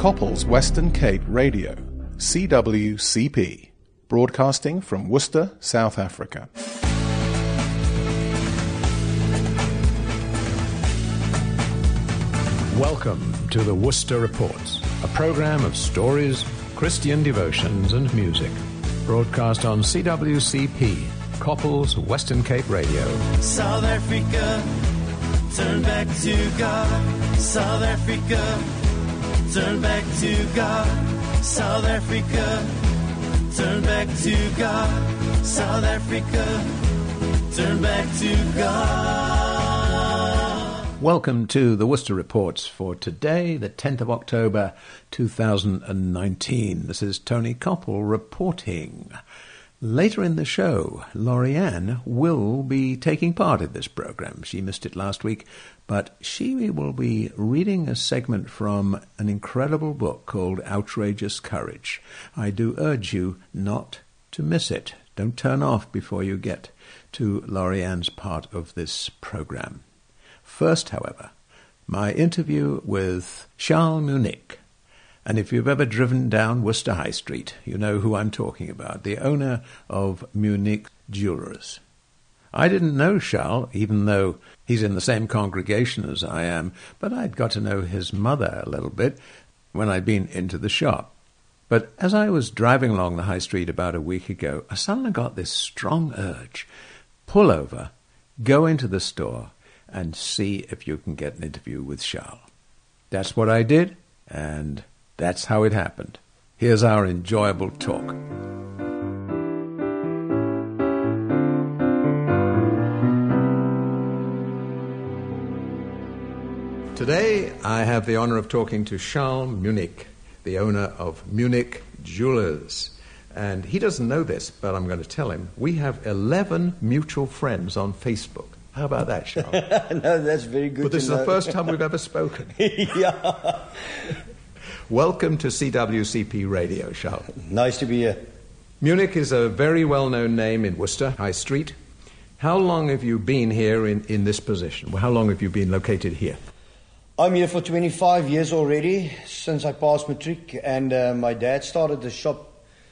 Couples Western Cape Radio, CWCP, broadcasting from Worcester, South Africa. Welcome to the Worcester Reports, a program of stories, Christian devotions and music, broadcast on CWCP, Couples Western Cape Radio. South Africa, turn back to God. South Africa, turn back to God. South Africa, turn back to God. South Africa, turn back to God. Welcome to the Worcester Reports for today, the 10th of October, 2019. This is Tony Koppel reporting. Later in the show, Lorianne will be taking part in this program. She missed it last week, but she will be reading a segment from an incredible book called Outrageous Courage. I do urge you not to miss it. Don't turn off before you get to Lorianne's part of this program. First, however, my interview with Charles Munich. And if you've ever driven down Worcester High Street, you know who I'm talking about, the owner of Munich Jewelers. I didn't know Charles, even though he's in the same congregation as I am, but I'd got to know his mother a little bit when I'd been into the shop. But as I was driving along the high street about a week ago, I suddenly got this strong urge. Pull over, go into the store, and see if you can get an interview with Charles. That's what I did, and that's how it happened. Here's our enjoyable talk. Today, I have the honor of talking to Charles Munich, the owner of Munich Jewelers. And he doesn't know this, but I'm going to tell him. We have 11 mutual friends on Facebook. How about that, Charles? No, that's very good. But this is the first time we've ever spoken. Yeah. Welcome to CWCP Radio, Charles. Nice to be here. Munich is a very well-known name in Worcester High Street. How long have you been here in this position? How long have you been located here? I'm here for 25 years already, since I passed matric, and my dad started the shop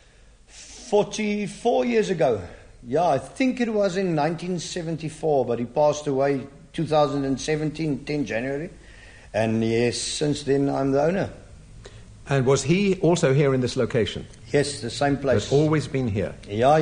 44 years ago. Yeah, I think it was in 1974, but he passed away 2017, 10 January. And yes, since then I'm the owner. And was he also here in this location? Yes, the same place. Has always been here? Yeah.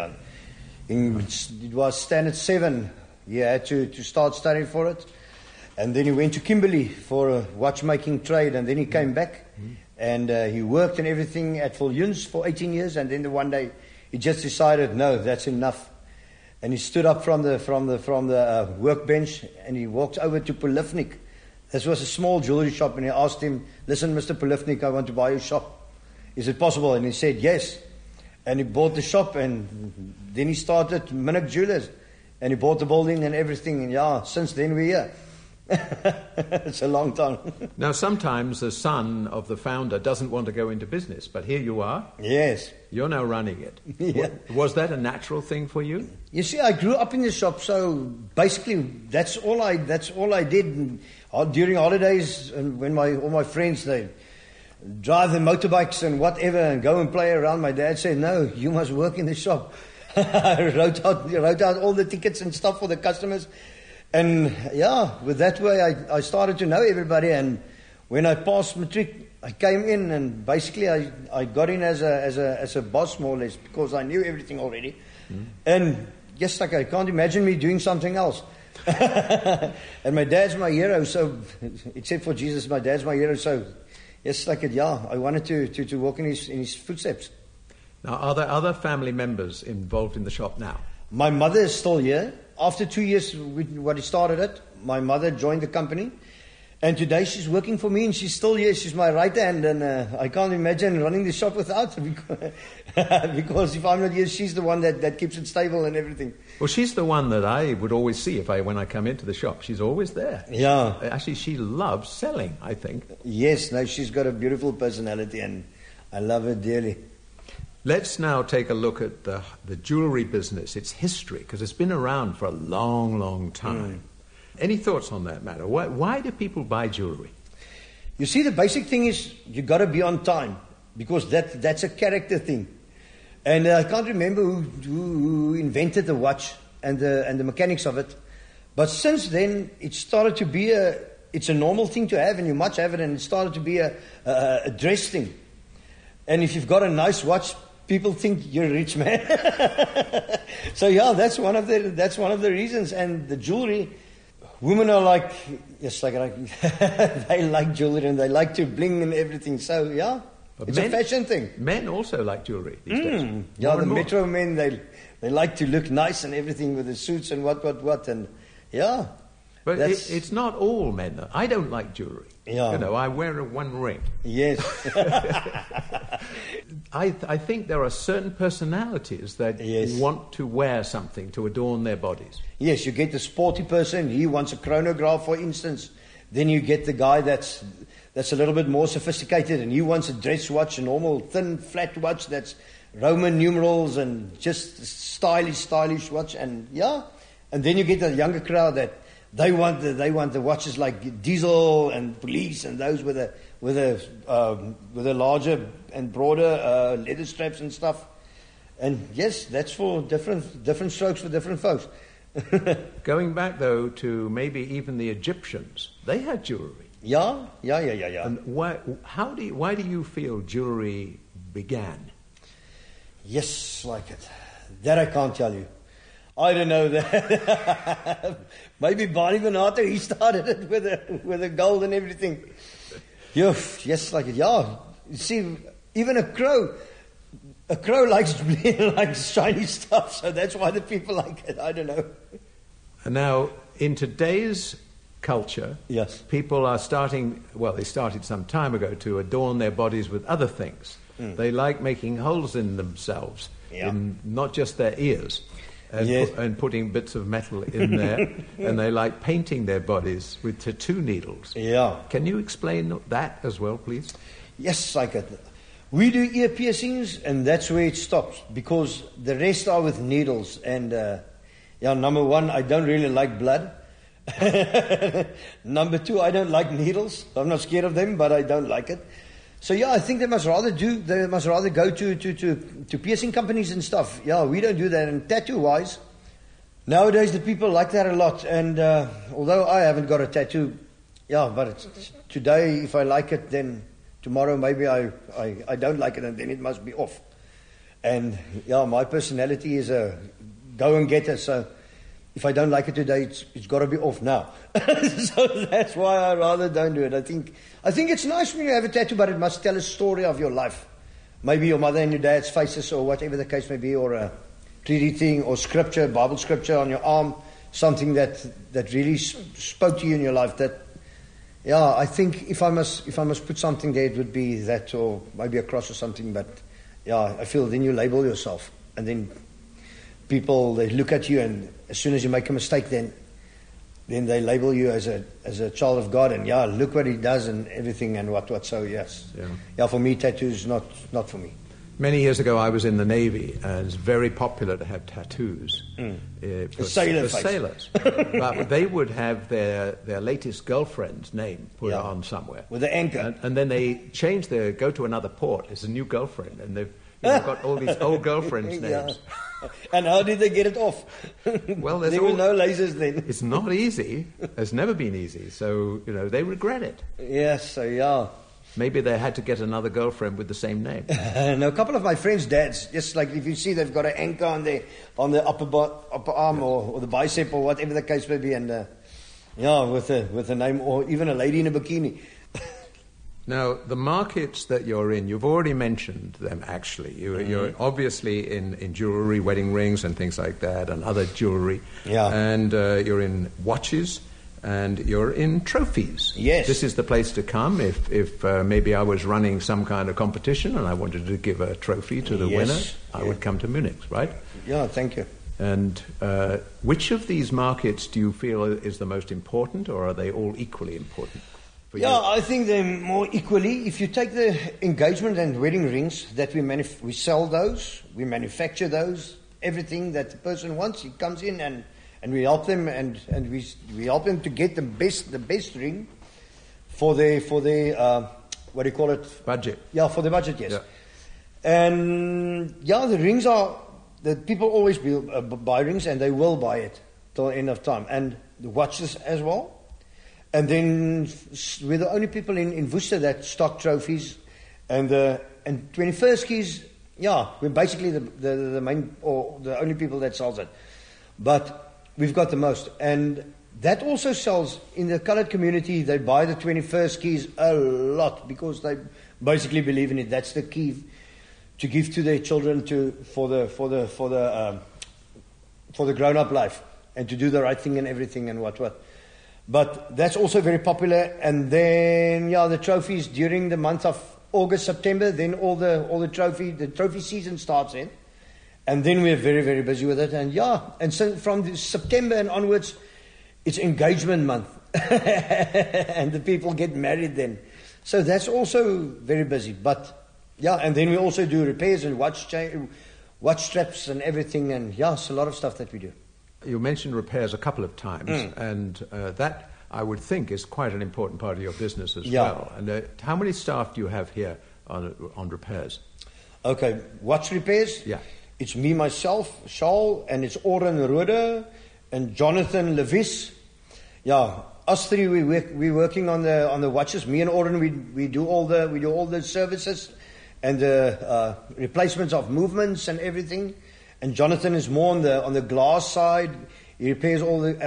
It was Standard 7. He had to start studying for it. And then he went to Kimberley for a watchmaking trade, and then he came back. And he worked and everything at Viljoens for 18 years, and then one day he just decided, no, that's enough. And he stood up from the workbench, and he walked over to Polifnik. This was a small jewelry shop, and he asked him, listen, Mr. Polifnik, I want to buy your shop. Is it possible? And he said, yes. And he bought the shop, and then he started Munich Jewelers. And he bought the building and everything, and yeah, since then we're here. It's a long time. Now, sometimes the son of the founder doesn't want to go into business, but here you are. Yes. You're now running it. Yeah. Was that a natural thing for you? You see, I grew up in the shop, so basically that's all I did. And during holidays, and when all my friends, they drive the motorbikes and whatever and go and play around, my dad said, no, you must work in the shop. I wrote out all the tickets and stuff for the customers. And yeah, with that way I started to know everybody, and when I passed matric, I came in, and basically I got in as a boss, more or less, because I knew everything already. And yes, like I can't imagine me doing something else. And my dad's my hero, so except for Jesus, my dad's my hero, so yes, like it, yeah, I wanted to walk in his footsteps. Now, are there other family members involved in the shop now? My mother is still here. After 2 years, when he started it, my mother joined the company. And today she's working for me, and she's still here. She's my right hand, and I can't imagine running the shop without her. Because if I'm not here, she's the one that keeps it stable and everything. Well, she's the one that I would always see when I come into the shop. She's always there. Yeah. Actually, she loves selling, I think. Yes, no, she's got a beautiful personality, and I love her dearly. Let's now take a look at the jewelry business, its history, because it's been around for a long, long time. Any thoughts on that matter? Why do people buy jewelry? You see, the basic thing is you got to be on time, because that's a character thing. And I can't remember who invented the watch and the mechanics of it. But since then, it started to be it's a normal thing to have, and you must have it, and it started to be a dress thing. And if you've got a nice watch, people think you're a rich man. So yeah, that's one of the reasons. And the jewelry, women are like, yes, like they like jewelry and they like to bling and everything. So yeah, but it's a fashion thing. Men also like jewelry these days. Yeah, the metro men, they like to look nice and everything with the suits and what, and yeah. But it's not all men, though. I don't like jewelry. Yeah. You know, I wear one ring. Yes. I think there are certain personalities that want to wear something to adorn their bodies. Yes, you get the sporty person. He wants a chronograph, for instance. Then you get the guy that's a little bit more sophisticated, and he wants a dress watch, a normal thin, flat watch that's Roman numerals and just stylish watch. And yeah, and then you get the younger crowd that they want the watches like Diesel and Police and those with a larger and broader leather straps and stuff. And yes, that's for different strokes for different folks. Going back though to maybe even the Egyptians, they had jewelry. Yeah. And why do you feel jewelry began? Yes, like it. That I can't tell you. I don't know that. Maybe Barney Bernardo, he started it with the gold and everything. Yes, like it. Yeah. You see, even a crow likes shiny stuff, so that's why the people like it. I don't know. And now, in today's culture, yes, people are starting. Well, they started some time ago to adorn their bodies with other things. They like making holes in themselves, in not just their ears. And putting bits of metal in there, and they like painting their bodies with tattoo needles. Yeah. Can you explain that as well, please? Yes, I can. We do ear piercings, and that's where it stops, because the rest are with needles. And number one, I don't really like blood. Number two, I don't like needles. I'm not scared of them, but I don't like it. So yeah, I think they must rather go to piercing companies and stuff. Yeah, we don't do that. And tattoo-wise, nowadays the people like that a lot. And although I haven't got a tattoo, but today if I like it, then tomorrow maybe I don't like it, and then it must be off. And my personality is a go and get it. So if I don't like it today, it's got to be off now. So that's why I rather don't do it. I think it's nice when you have a tattoo, but it must tell a story of your life. Maybe your mother and your dad's faces, or whatever the case may be, or a 3D thing, or scripture, Bible scripture on your arm, something that really spoke to you in your life. That, I think if I must put something there, it would be that, or maybe a cross or something. But I feel then you label yourself, and then people, they look at you, and as soon as you make a mistake, then they label you as a child of God, and look what he does and everything and what. So yes, for me, tattoos not for me. Many years ago, I was in the Navy, and it's very popular to have tattoos for sailors. But they would have their latest girlfriend's name put on somewhere with the anchor, and then they go to another port. It's a new girlfriend, and they've got all these old girlfriends' names. And how did they get it off? Well, there were no lasers then. It's not easy. It's never been easy. So, they regret it. Yes, so Maybe they had to get another girlfriend with the same name. No, a couple of my friends' dads, just like if you see they've got an anchor on the upper arm or the bicep or whatever the case may be, and with a name, or even a lady in a bikini. Now, the markets that you're in, you've already mentioned them, actually. You're obviously in jewelry, wedding rings and things like that, and other jewelry. Yeah. And you're in watches, and you're in trophies. Yes. This is the place to come if maybe I was running some kind of competition and I wanted to give a trophy to the winner. I would come to Munich, right? Yeah, thank you. And which of these markets do you feel is the most important, or are they all equally important? I think they're more equally. If you take the engagement and wedding rings that we sell those, we manufacture those, everything that the person wants, he comes in and we help them and we help them to get the best ring for their what do you call it? Budget. Yeah, for the budget, yes. Yeah. And yeah, the rings are, the people always buy rings, and they will buy it till the end of time. And the watches as well. And then we're the only people in Worcester that stock trophies. And 21st keys, yeah, we're basically the main, or the only people that sells it. But we've got the most. And that also sells in the coloured community. They buy the 21st keys a lot because they basically believe in it. That's the key to give to their children for the grown-up life, and to do the right thing and everything and what. But that's also very popular. And then the trophies during the month of August, September. Then all the trophy season starts in, and then we're very, very busy with it. And so from September and onwards, it's engagement month, and the people get married then. So that's also very busy. But and then we also do repairs and watch straps and everything, and it's a lot of stuff that we do. You mentioned repairs a couple of times, and that, I would think, is quite an important part of your business as well. And how many staff do you have here on repairs? Okay, watch repairs? Yeah. It's me, myself, Charles, and it's Oren Rode and Jonathan Levis. Yeah, us three, we're working on the watches. Me and Oren, we do all the services and the replacements of movements and everything. And Jonathan is more on the glass side. He repairs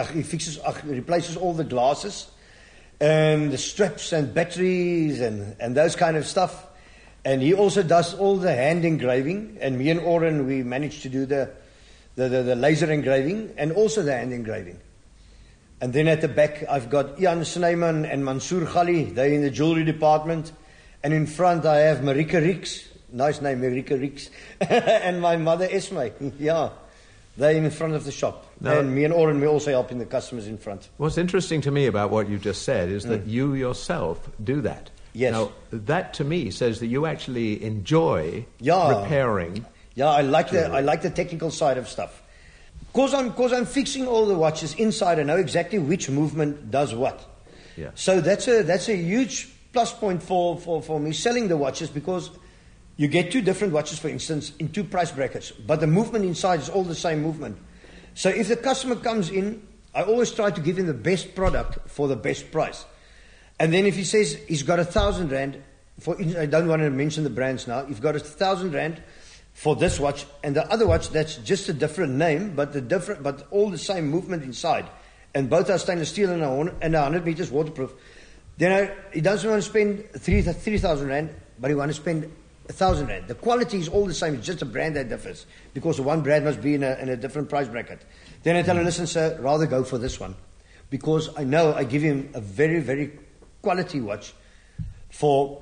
replaces all the glasses and the straps and batteries and those kind of stuff. And he also does all the hand engraving. And me and Oren, we managed to do the laser engraving and also the hand engraving. And then at the back, I've got Ian Snyman and Mansoor Ghali. They're in the jewelry department. And in front, I have Marika Rix. Nice name, Marika Rix. And my mother, Esme. Yeah. They're in front of the shop. Now, and me and Oren, we're also helping the customers in front. What's interesting to me about what you just said is that you yourself do that. Yes. Now, that to me says that you actually enjoy repairing. Yeah, I like the technical side of stuff. Because I'm fixing all the watches inside, I know exactly which movement does what. Yeah. So that's a huge plus point for me selling the watches, because you get two different watches, for instance, in two price brackets, but the movement inside is all the same movement. So if the customer comes in, I always try to give him the best product for the best price. And then if he says he's got 1,000 rand, I don't want to mention the brands now, you've got 1,000 rand for this watch, and the other watch that's just a different name, but all the same movement inside, and both are stainless steel and 100 meters waterproof. Then he doesn't want to spend 3,000 rand, but he wants to spend 1,000 rand. The quality is all the same. It's just a brand that differs, because the one brand must be in a different price bracket. Then I tell him, listen, sir, rather go for this one, because I know I give him a very, very quality watch for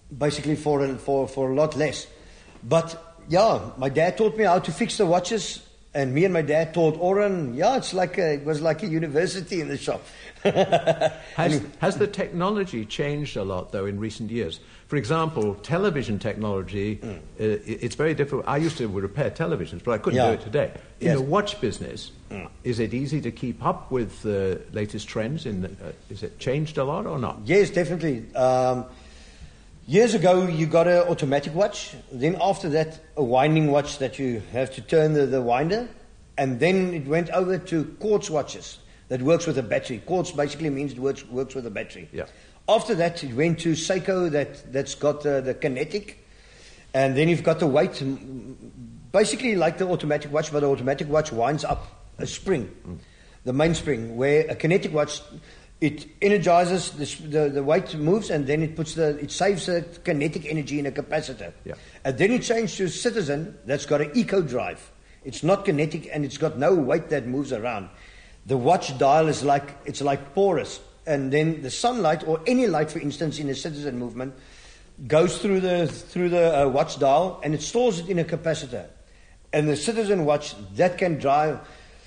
a lot less. But my dad taught me how to fix the watches, and me and my dad taught Oren. It was like a university in the shop. Has the technology changed a lot, though, in recent years? For example, television technology, it's very difficult. I used to repair televisions, but I couldn't do it today. In the watch business, is it easy to keep up with the latest trends? Is it changed a lot or not? Yes, definitely. Years ago, you got an automatic watch. Then after that, a winding watch that you have to turn the winder. And then it went over to quartz watches that works with a battery. Quartz basically means it works with a battery. Yeah. After that, it went to Seiko that's got the kinetic. And then you've got the weight, basically like the automatic watch, but the automatic watch winds up a spring, the mainspring, where a kinetic watch, it energizes, the weight moves, and then it saves the kinetic energy in a capacitor. Yeah. And then it changed to Citizen that's got an eco drive. It's not kinetic, and it's got no weight that moves around. The watch dial is like porous, and then the sunlight or any light, for instance, in a Citizen movement, goes through the watch dial, and it stores it in a capacitor. And the Citizen watch that can drive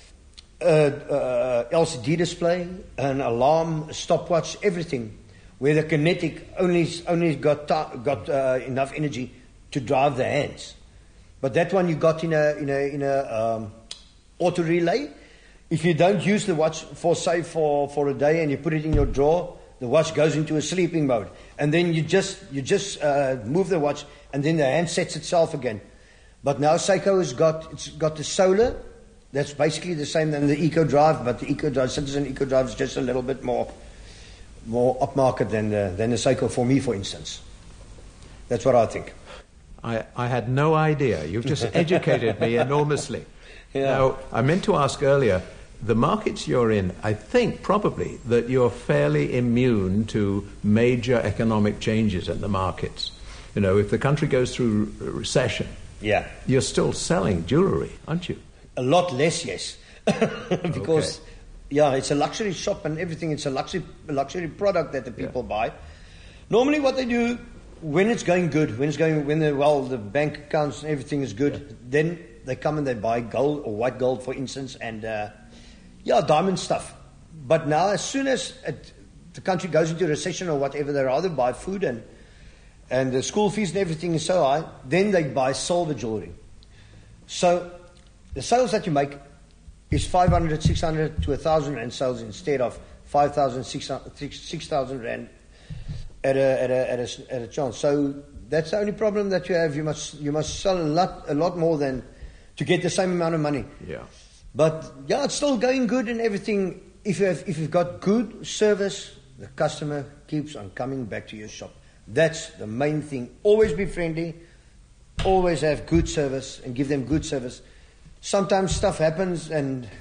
LCD display, an alarm, a stopwatch, everything, where the kinetic only got enough energy to drive the hands. But that one you got in a auto relay. If you don't use the watch for a day and you put it in your drawer, the watch goes into a sleeping mode, and then you just move the watch, and then the hand sets itself again. But now Seiko has got the solar. That's basically the same than the Eco Drive, but the Eco Drive, Citizen Eco Drive, is just a little bit more upmarket than the Seiko for me, for instance. That's what I think. I had no idea. You've just educated me enormously. Yeah. Now, I meant to ask earlier, the markets you're in, I think probably that you're fairly immune to major economic changes in the markets. You know, if the country goes through a recession, you're still selling jewellery, aren't you? A lot less, yes. Because, it's a luxury shop and everything. It's a luxury product that the people buy. Normally what they do, when it's going good, the bank accounts and everything is good, then they come and they buy gold or white gold, for instance, and diamond stuff. But now, as soon as the country goes into recession or whatever, they rather buy food and the school fees and everything is so high, then they buy silver jewelry. So the sales that you make is 500, 600 to 1,000 rand sales instead of 5,000, 6,000 rand at a chance. So that's the only problem that you have. You must sell a lot more than to get the same amount of money. Yeah. But it's still going good and everything. If you've got good service, the customer keeps on coming back to your shop. That's the main thing. Always be friendly. Always have good service and give them good service. Sometimes stuff happens,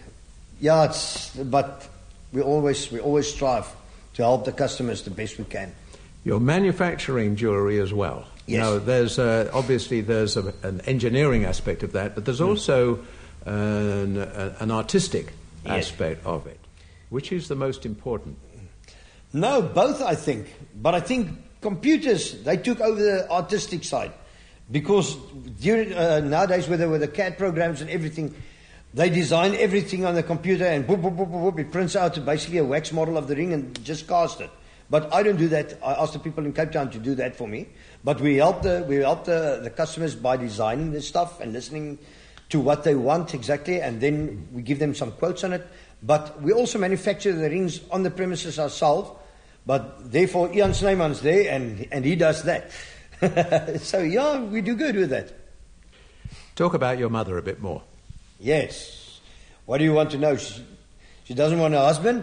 but we always strive to help the customers the best we can. You're manufacturing jewellery as well. Yes. Now, there's obviously an engineering aspect of that, but there's also an artistic aspect of it. Which is the most important? No, both, I think. But I think computers, they took over the artistic side. Because nowadays, with the CAD programs and everything, they design everything on the computer and boop, boop, boop, boop, it prints out basically a wax model of the ring and just cast it. But I don't do that. I ask the people in Cape Town to do that for me. But we help the customers by designing the stuff and listening to what they want exactly, and then we give them some quotes on it. But we also manufacture the rings on the premises ourselves. But therefore, Ian Snyman's there, and he does that. So, we do good with that. Talk about your mother a bit more. Yes. What do you want to know? She doesn't want a husband.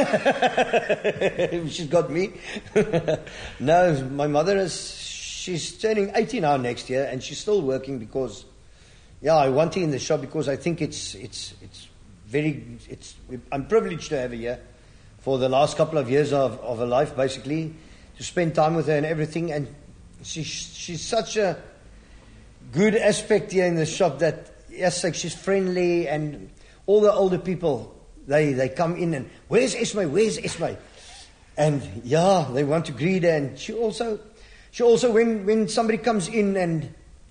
She's got me. No, my mother she's turning 80 now next year, and she's still working because, I want her in the shop because I think I'm privileged to have her here for the last couple of years of her life, basically, to spend time with her and everything. And she's such a good aspect here in the shop that, she's friendly, and all the older people, they come in and, where's Esme? And they want to greet her. And she also when somebody comes in and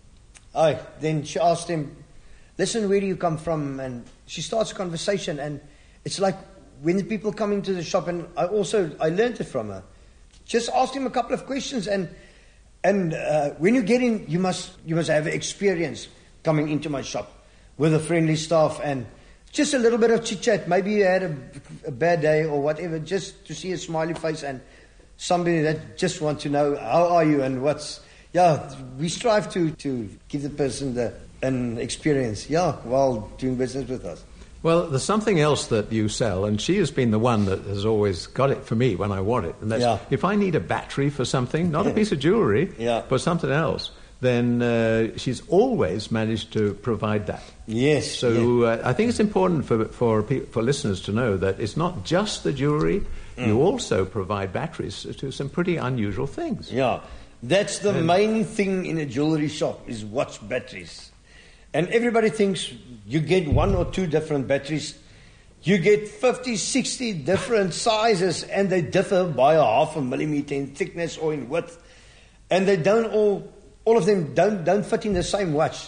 then she asks them, listen, where do you come from? And she starts a conversation, and it's like when the people come into the shop, and I learned it from her. Just ask them a couple of questions, and when you get in, you must have experience coming into my shop with a friendly staff and just a little bit of chit chat. Maybe you had a bad day or whatever, just to see a smiley face and somebody that just wants to know how are you and what's. We strive to give the person an experience. While doing business with us. Well, there's something else that you sell, and she has been the one that has always got it for me when I want it. And that's if I need a battery for something, not a piece of jewellery, but something else, then she's always managed to provide that. Yes. So I think it's important for listeners to know that it's not just the jewellery. You also provide batteries to some pretty unusual things. Yeah, that's the main thing in a jewellery shop is watch batteries. And everybody thinks you get one or two different batteries. You get 50, 60 different sizes, and they differ by 0.5 millimeter in thickness or in width. And they don't all of them don't fit in the same watch.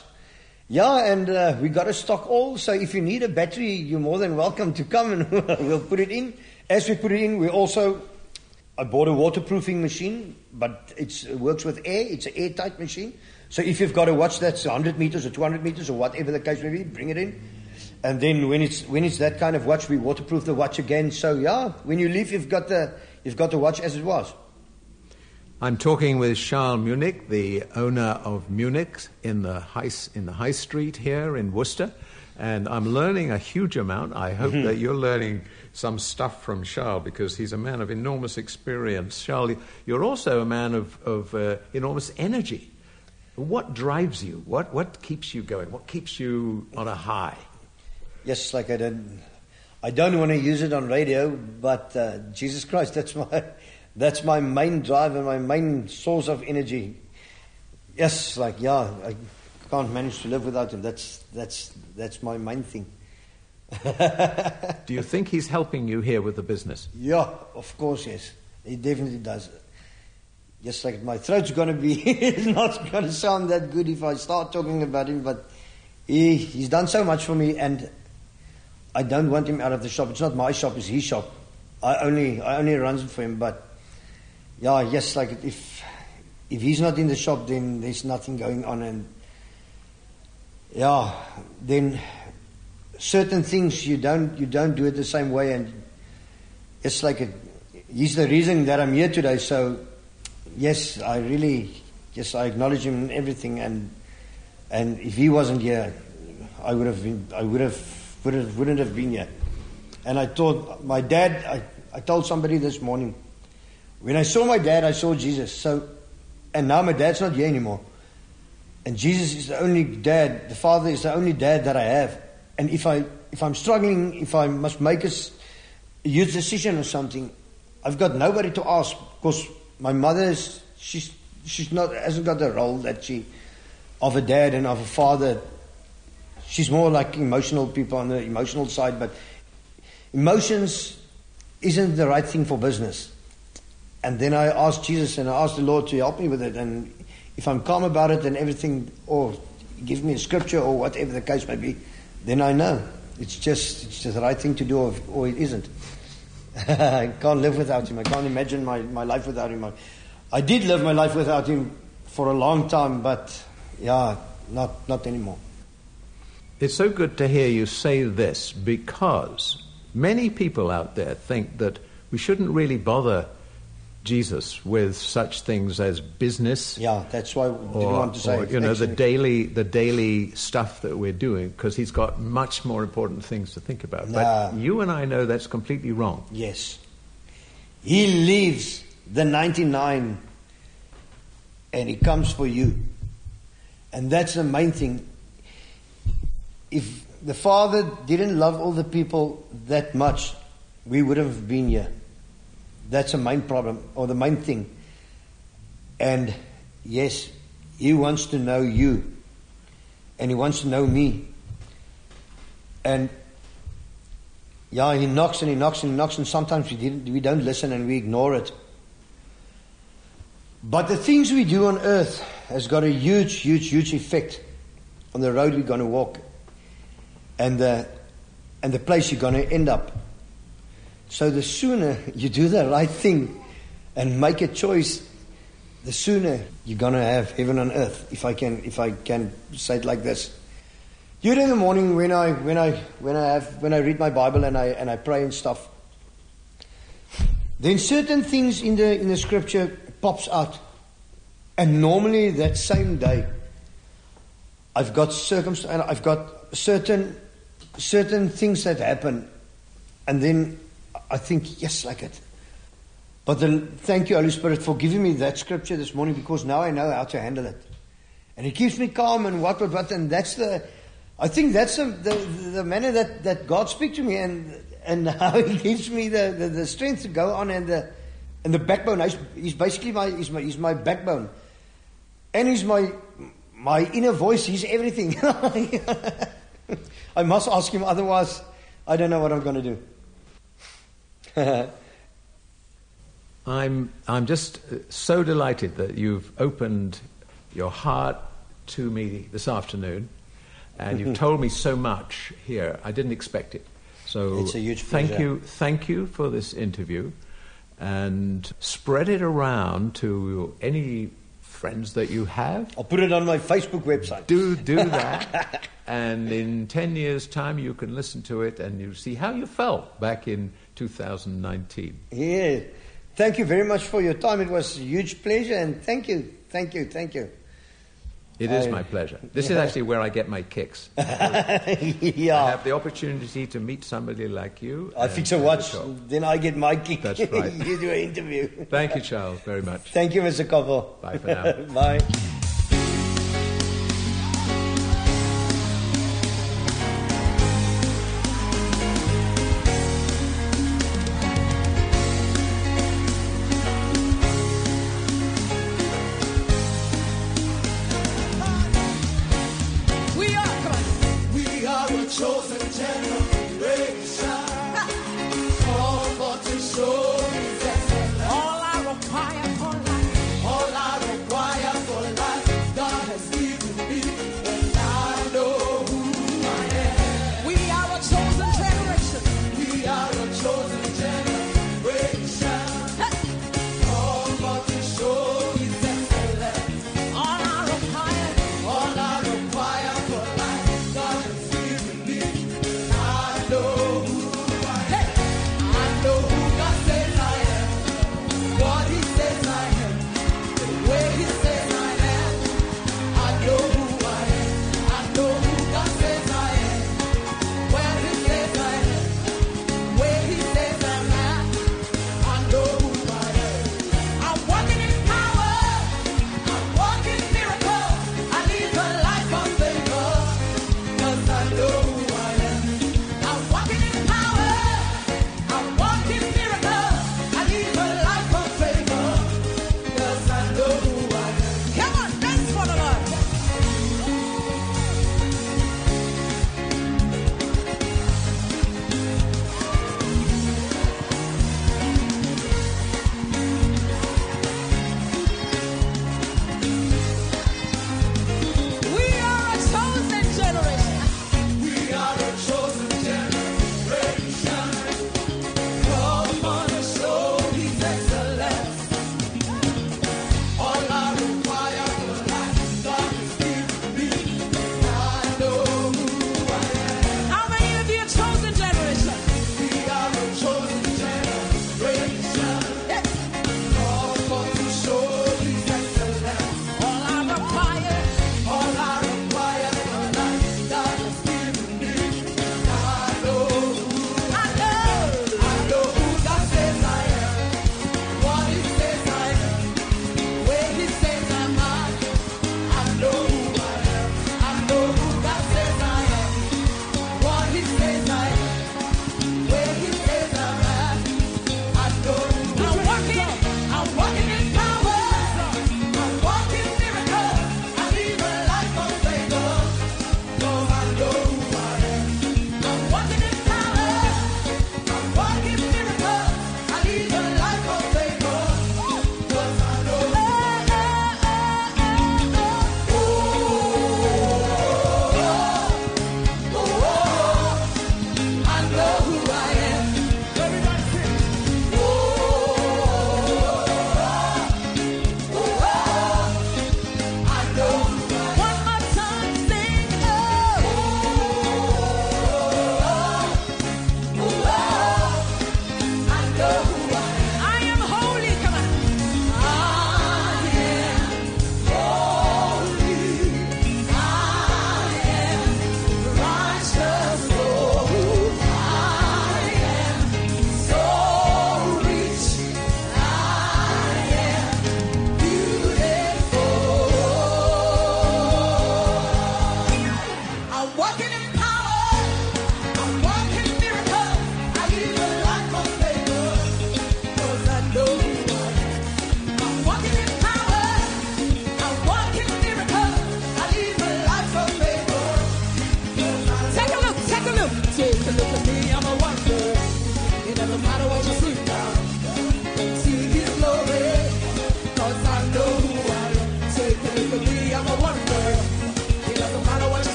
And we got to stock all. So if you need a battery, you're more than welcome to come and we'll put it in. As we put it in, I bought a waterproofing machine, but it works with air. It's an airtight machine. So if you've got a watch that's 100 meters or 200 meters or whatever the case may be, bring it in. And then when it's that kind of watch, we waterproof the watch again. So when you leave, you've got you've got to watch as it was. I'm talking with Charles Munich, the owner of Munich in the high street here in Worcester, and I'm learning a huge amount. I hope that you're learning some stuff from Charles, because he's a man of enormous experience. Charles, you're also a man of enormous energy. What drives you? What keeps you going? What keeps you on a high? Yes, like I don't want to use it on radio, but Jesus Christ, that's my main drive and my main source of energy. Yes, I can't manage to live without him. That's my main thing. Do you think he's helping you here with the business? Yeah, of course, yes. He definitely does. Just like my throat's going to be, it's not going to sound that good if I start talking about him, but he's done so much for me, and I don't want him out of the shop. It's not my shop, it's his shop. I only run it for him, but yeah, yes, like if he's not in the shop, then there's nothing going on, and yeah, then certain things you don't do it the same way, and it's like he's the reason that I'm here today. So yes, I acknowledge him in everything, and if he wasn't here, I wouldn't have been here. And I told my dad, I told somebody this morning, when I saw my dad, I saw Jesus. So, and now my dad's not here anymore, and Jesus is the only dad. The Father is the only dad that I have. And if I'm struggling, if I must make a huge decision or something, I've got nobody to ask, because my mother hasn't got the role of a dad and of a father. She's more like emotional people on the emotional side, but emotions isn't the right thing for business. And then I asked Jesus and I asked the Lord to help me with it. And if I'm calm about it and everything, or give me a scripture or whatever the case may be, then I know it's just the right thing to do, or it isn't. I can't live without him. I can't imagine my life without him. I did live my life without him for a long time, but yeah, not anymore. It's so good to hear you say this, because many people out there think that we shouldn't really bother Jesus with such things as business. Yeah, that's why I didn't want to say it. The daily stuff that we're doing, because he's got much more important things to think about. But you and I know that's completely wrong. Yes. He leaves the 99 and he comes for you. And that's the main thing. If the Father didn't love all the people that much, we would have been here. That's the main problem, or the main thing. And yes, he wants to know you. And he wants to know me. And yeah, he knocks and he knocks and he knocks, and sometimes we don't listen and we ignore it. But the things we do on earth has got a huge, huge, huge effect on the road we're going to walk, and the place you're going to end up. So the sooner you do the right thing and make a choice, the sooner you're going to have heaven on earth. If I can say it like this. During the morning when I read my Bible and I pray and stuff, then certain things in the scripture pops out, and normally that same day I've got certain things that happen, and then I think, yes, like it. But thank you, Holy Spirit, for giving me that scripture this morning, because now I know how to handle it. And it keeps me calm and what, and I think that's the manner that God speaks to me, and how He gives me the strength to go on, and the backbone. He's basically he's my backbone. And He's my inner voice. He's everything. I must ask Him, otherwise I don't know what I'm going to do. I'm just so delighted that you've opened your heart to me this afternoon, and you've told me so much here. I didn't expect it. So it's a huge pleasure. Thank you for this interview, and spread it around to any friends that you have. I'll put it on my Facebook website. Do that. And in 10 years' time, you can listen to it and you see how you felt back in 2019. Yeah. thank you very much for your time. It was a huge pleasure, and thank you. It is my pleasure. This is actually where I get my kicks. I Yeah. have the opportunity to meet somebody like you. I and fix a have watch, talk. then I get my kick. That's right. You do an interview. Thank you, Charles, very much. Thank you, Mr. Koppel. Bye for now. Bye. We are, come on. We are a chosen generation. Called for to show His excellence. All I require for life. All I require for life.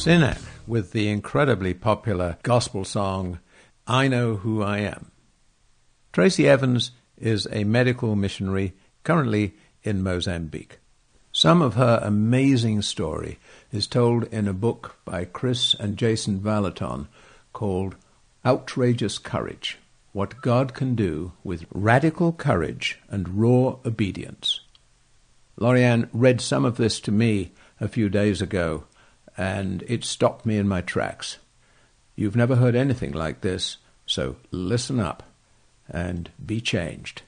Sinan with the incredibly popular gospel song, I Know Who I Am. Tracy Evans is a medical missionary currently in Mozambique. Some of her amazing story is told in a book by Chris and Jason Valaton called Outrageous Courage, What God Can Do with Radical Courage and Raw Obedience. Lorianne read some of this to me a few days ago, and it stopped me in my tracks. You've never heard anything like this, so listen up and be changed.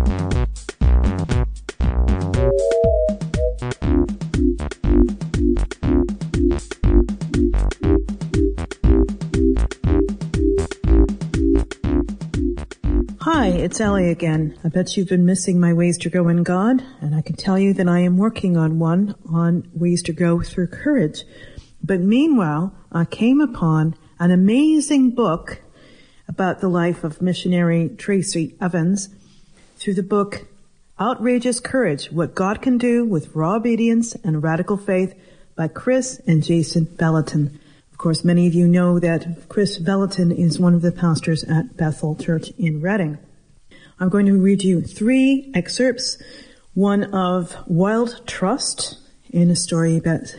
Hi, it's Ellie again. I bet you've been missing my Ways to Grow in God, and I can tell you that I am working on one on Ways to Grow through Courage. But meanwhile, I came upon an amazing book about the life of missionary Tracy Evans through the book Outrageous Courage, What God Can Do with Raw Obedience and Radical Faith by Chris and Jason Valaton. Of course, many of you know that Chris Valaton is one of the pastors at Bethel Church in Reading. I'm going to read you 3 excerpts, one of Wild Trust, in a story about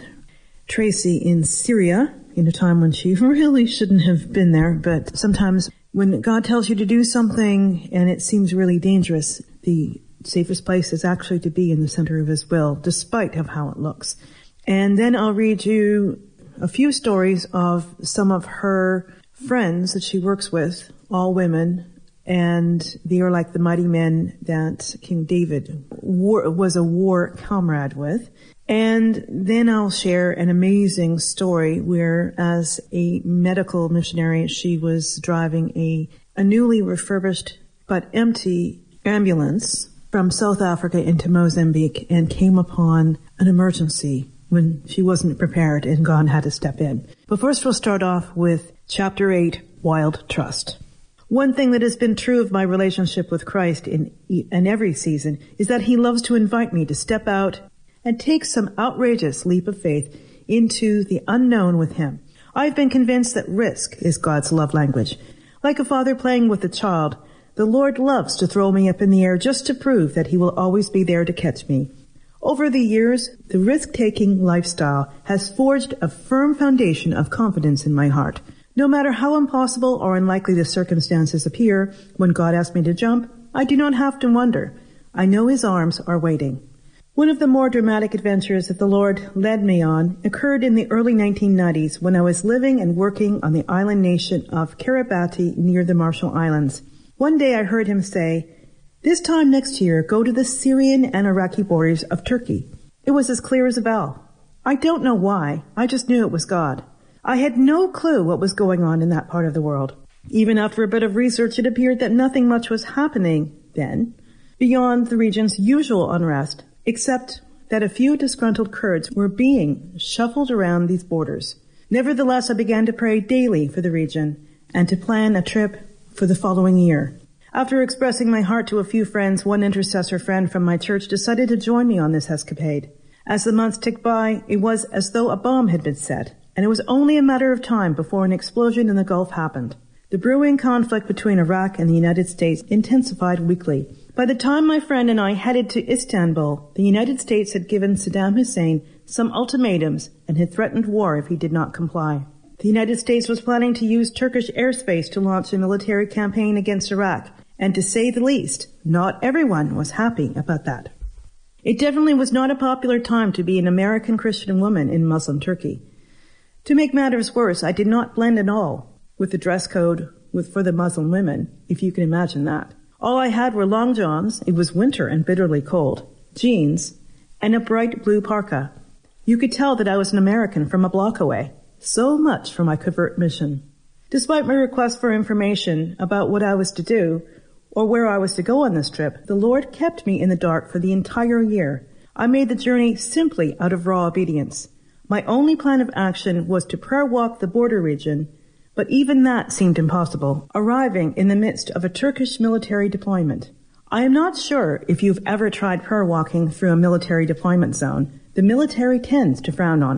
Tracy in Syria, in a time when she really shouldn't have been there, but sometimes when God tells you to do something and it seems really dangerous, the safest place is actually to be in the center of His will, despite of how it looks. And then I'll read you a few stories of some of her friends that she works with, all women, and they are like the mighty men that King David was a war comrade with. And then I'll share an amazing story where, as a medical missionary, she was driving a newly refurbished but empty ambulance from South Africa into Mozambique and came upon an emergency when she wasn't prepared and God had to step in. But first we'll start off with Chapter 8, Wild Trust. One thing that has been true of my relationship with Christ in every season is that He loves to invite me to step out and take some outrageous leap of faith into the unknown with Him. I've been convinced that risk is God's love language. Like a father playing with a child, the Lord loves to throw me up in the air just to prove that He will always be there to catch me. Over the years, the risk-taking lifestyle has forged a firm foundation of confidence in my heart. No matter how impossible or unlikely the circumstances appear, when God asks me to jump, I do not have to wonder. I know His arms are waiting. One of the more dramatic adventures that the Lord led me on occurred in the early 1990s when I was living and working on the island nation of Kiribati near the Marshall Islands. One day I heard Him say, "This time next year, go to the Syrian and Iraqi borders of Turkey." It was as clear as a bell. I don't know why. I just knew it was God. I had no clue what was going on in that part of the world. Even after a bit of research, it appeared that nothing much was happening then, beyond the region's usual unrest, except that a few disgruntled Kurds were being shuffled around these borders. Nevertheless, I began to pray daily for the region and to plan a trip for the following year. After expressing my heart to a few friends, one intercessor friend from my church decided to join me on this escapade. As the months ticked by, it was as though a bomb had been set, and it was only a matter of time before an explosion in the Gulf happened. The brewing conflict between Iraq and the United States intensified weekly. By the time my friend and I headed to Istanbul, the United States had given Saddam Hussein some ultimatums and had threatened war if he did not comply. The United States was planning to use Turkish airspace to launch a military campaign against Iraq, and to say the least, not everyone was happy about that. It definitely was not a popular time to be an American Christian woman in Muslim Turkey. To make matters worse, I did not blend at all with the dress code for the Muslim women, if you can imagine that. All I had were long johns, it was winter and bitterly cold, jeans, and a bright blue parka. You could tell that I was an American from a block away. So much for my covert mission. Despite my request for information about what I was to do, or where I was to go on this trip, the Lord kept me in the dark for the entire year. I made the journey simply out of raw obedience. My only plan of action was to prayer walk the border region, but even that seemed impossible, arriving in the midst of a Turkish military deployment. I am not sure if you've ever tried prayer walking through a military deployment zone. The military tends to frown on it.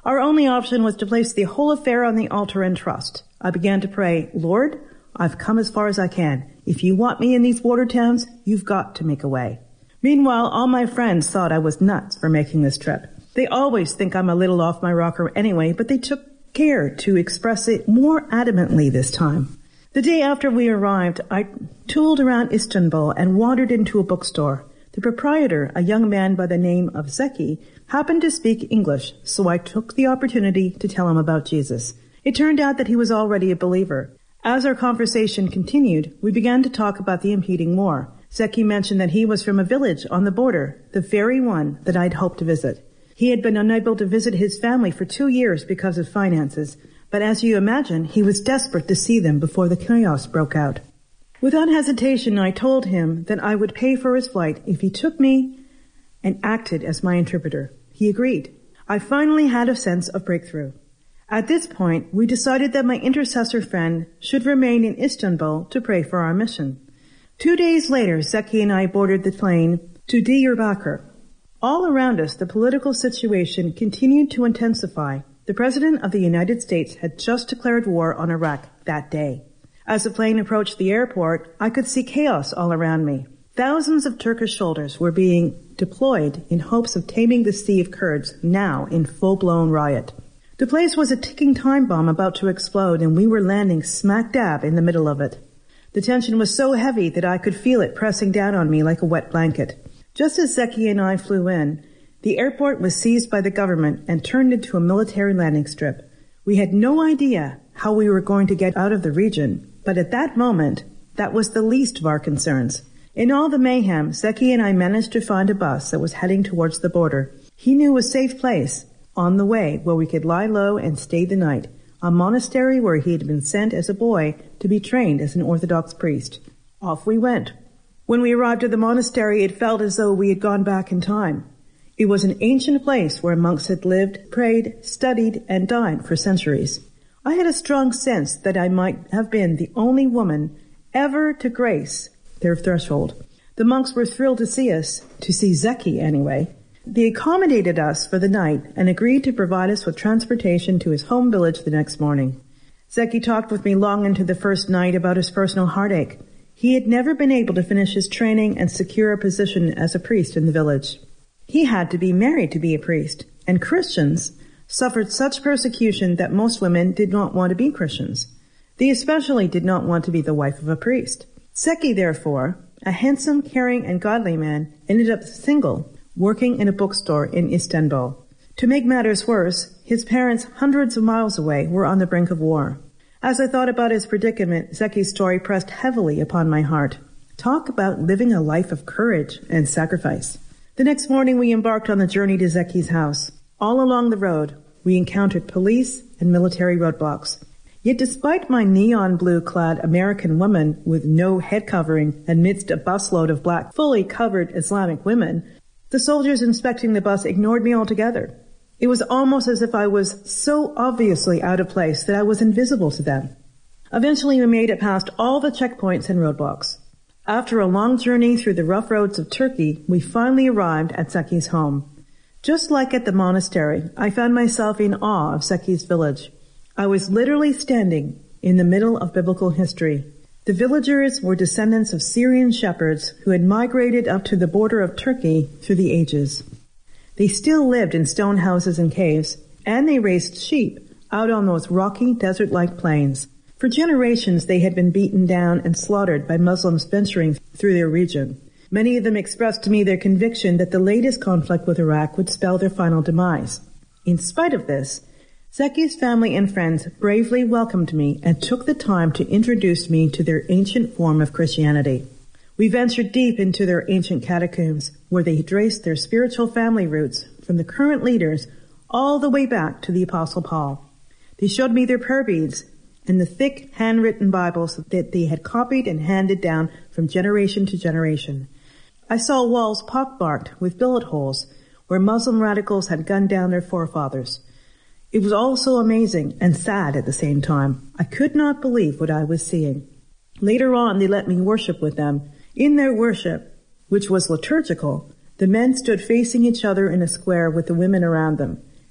Our only option was to place the whole affair on the altar and trust. I began to pray, Lord, I've come as far as I can. If you want me in these border towns, you've got to make a way. Meanwhile, all my friends thought I was nuts for making this trip. They always think I'm a little off my rocker anyway, but they took care to express it more adamantly this time. The day after we arrived, I tooled around Istanbul and wandered into a bookstore. The proprietor, a young man by the name of Zeki, happened to speak English, so I took the opportunity to tell him about Jesus. It turned out that he was already a believer. As our conversation continued, we began to talk about the impending war. Zeki mentioned that he was from a village on the border, the very one that I'd hoped to visit. He had been unable to visit his family for 2 years because of finances, but as you imagine, he was desperate to see them before the chaos broke out. Without hesitation, I told him that I would pay for his flight if he took me and acted as my interpreter. He agreed. I finally had a sense of breakthrough. At this point, we decided that my intercessor friend should remain in Istanbul to pray for our mission. 2 days later, Zeki and I boarded the plane to Diyarbakir. All around us, the political situation continued to intensify. The President of the United States had just declared war on Iraq that day. As the plane approached the airport, I could see chaos all around me. Thousands of Turkish soldiers were being deployed in hopes of taming the sea of Kurds, now in full-blown riot. The place was a ticking time bomb about to explode, and we were landing smack dab in the middle of it. The tension was so heavy that I could feel it pressing down on me like a wet blanket. Just as Zeki and I flew in, the airport was seized by the government and turned into a military landing strip. We had no idea how we were going to get out of the region, but at that moment, that was the least of our concerns. In all the mayhem, Zeki and I managed to find a bus that was heading towards the border. He knew a safe place on the way where we could lie low and stay the night, a monastery where he had been sent as a boy to be trained as an Orthodox priest. Off we went. When we arrived at the monastery, it felt as though we had gone back in time. It was an ancient place where monks had lived, prayed, studied, and died for centuries. I had a strong sense that I might have been the only woman ever to grace their threshold. The monks were thrilled to see us, to see Zeki anyway. They accommodated us for the night and agreed to provide us with transportation to his home village the next morning. Zeki talked with me long into the first night about his personal heartache. He had never been able to finish his training and secure a position as a priest in the village. He had to be married to be a priest, and Christians suffered such persecution that most women did not want to be Christians. They especially did not want to be the wife of a priest. Zeki, therefore, a handsome, caring, and godly man, ended up single, working in a bookstore in Istanbul. To make matters worse, his parents, hundreds of miles away, were on the brink of war. As I thought about his predicament, Zeki's story pressed heavily upon my heart. Talk about living a life of courage and sacrifice. The next morning, we embarked on the journey to Zeki's house. All along the road, we encountered police and military roadblocks. Yet despite my neon blue-clad American woman with no head covering amidst a busload of black, fully covered Islamic women, the soldiers inspecting the bus ignored me altogether. It was almost as if I was so obviously out of place that I was invisible to them. Eventually, we made it past all the checkpoints and roadblocks. After a long journey through the rough roads of Turkey, we finally arrived at Zeki's home. Just like at the monastery, I found myself in awe of Zeki's village. I was literally standing in the middle of biblical history. The villagers were descendants of Syrian shepherds who had migrated up to the border of Turkey through the ages. They still lived in stone houses and caves, and they raised sheep out on those rocky, desert-like plains. For generations, they had been beaten down and slaughtered by Muslims venturing through their region. Many of them expressed to me their conviction that the latest conflict with Iraq would spell their final demise. In spite of this, Zeki's family and friends bravely welcomed me and took the time to introduce me to their ancient form of Christianity. We ventured deep into their ancient catacombs, where they traced their spiritual family roots from the current leaders all the way back to the Apostle Paul. They showed me their prayer beads and the thick handwritten Bibles that they had copied and handed down from generation to generation. I saw walls pockmarked with bullet holes where Muslim radicals had gunned down their forefathers. It was all so amazing and sad at the same time. I could not believe what I was seeing. Later on, they let me worship with them. In their worship, which was liturgical, the men stood facing each other in a square with the women around them.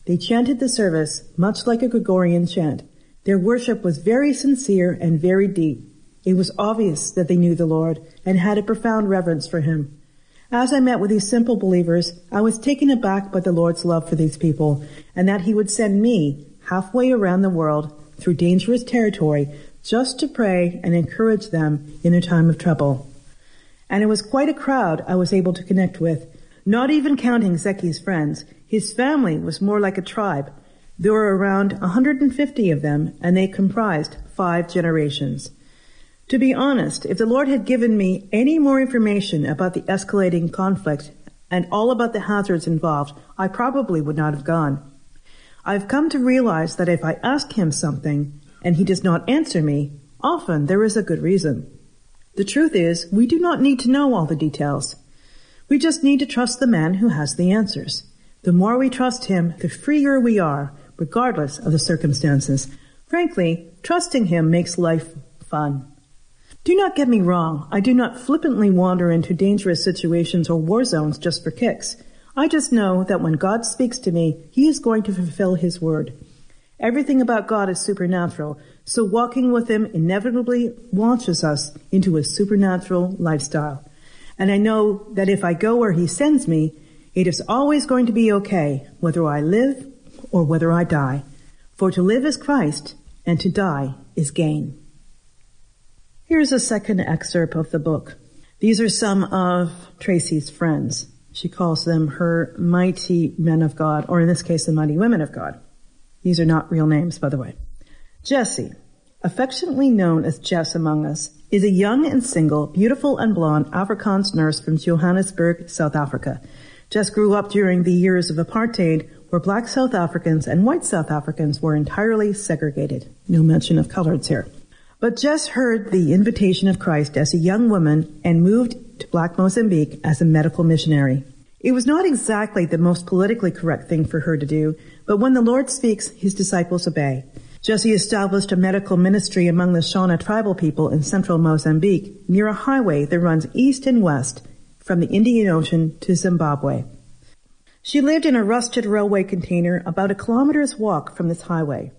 They chanted the service much like a Gregorian chant. Their worship was very sincere and very deep. It was obvious that they knew the Lord and had a profound reverence for him. As I met with these simple believers, I was taken aback by the Lord's love for these people and that he would send me halfway around the world through dangerous territory just to pray and encourage them in their time of trouble. And it was quite a crowd I was able to connect with, not even counting Zeki's friends. His family was more like a tribe. There were around 150 of them, and they comprised 5 generations. To be honest, if the Lord had given me any more information about the escalating conflict and all about the hazards involved, I probably would not have gone. I've come to realize that if I ask him something and he does not answer me, often there is a good reason. The truth is, we do not need to know all the details. We just need to trust the man who has the answers. The more we trust him, the freer we are, regardless of the circumstances. Frankly, trusting him makes life fun. Do not get me wrong. I do not flippantly wander into dangerous situations or war zones just for kicks. I just know that when God speaks to me, he is going to fulfill his word. Everything about God is supernatural, so walking with him inevitably launches us into a supernatural lifestyle. And I know that if I go where he sends me, it is always going to be okay, whether I live or whether I die. For to live is Christ, and to die is gain. Here's a second excerpt of the book. These are some of Tracy's friends. She calls them her mighty men of God, or in this case, the mighty women of God. These are not real names, by the way. Jessie, affectionately known as Jess among us, is a young and single, beautiful and blonde Afrikaans nurse from Johannesburg, South Africa. Jess grew up during the years of apartheid, where black South Africans and white South Africans were entirely segregated. No mention of coloreds here. But Jess heard the invitation of Christ as a young woman and moved to Black Mozambique as a medical missionary. It was not exactly the most politically correct thing for her to do, but when the Lord speaks, his disciples obey. Jessie established a medical ministry among the Shona tribal people in central Mozambique near a highway that runs east and west from the Indian Ocean to Zimbabwe. She lived in a rusted railway container about a kilometer's walk from this highway.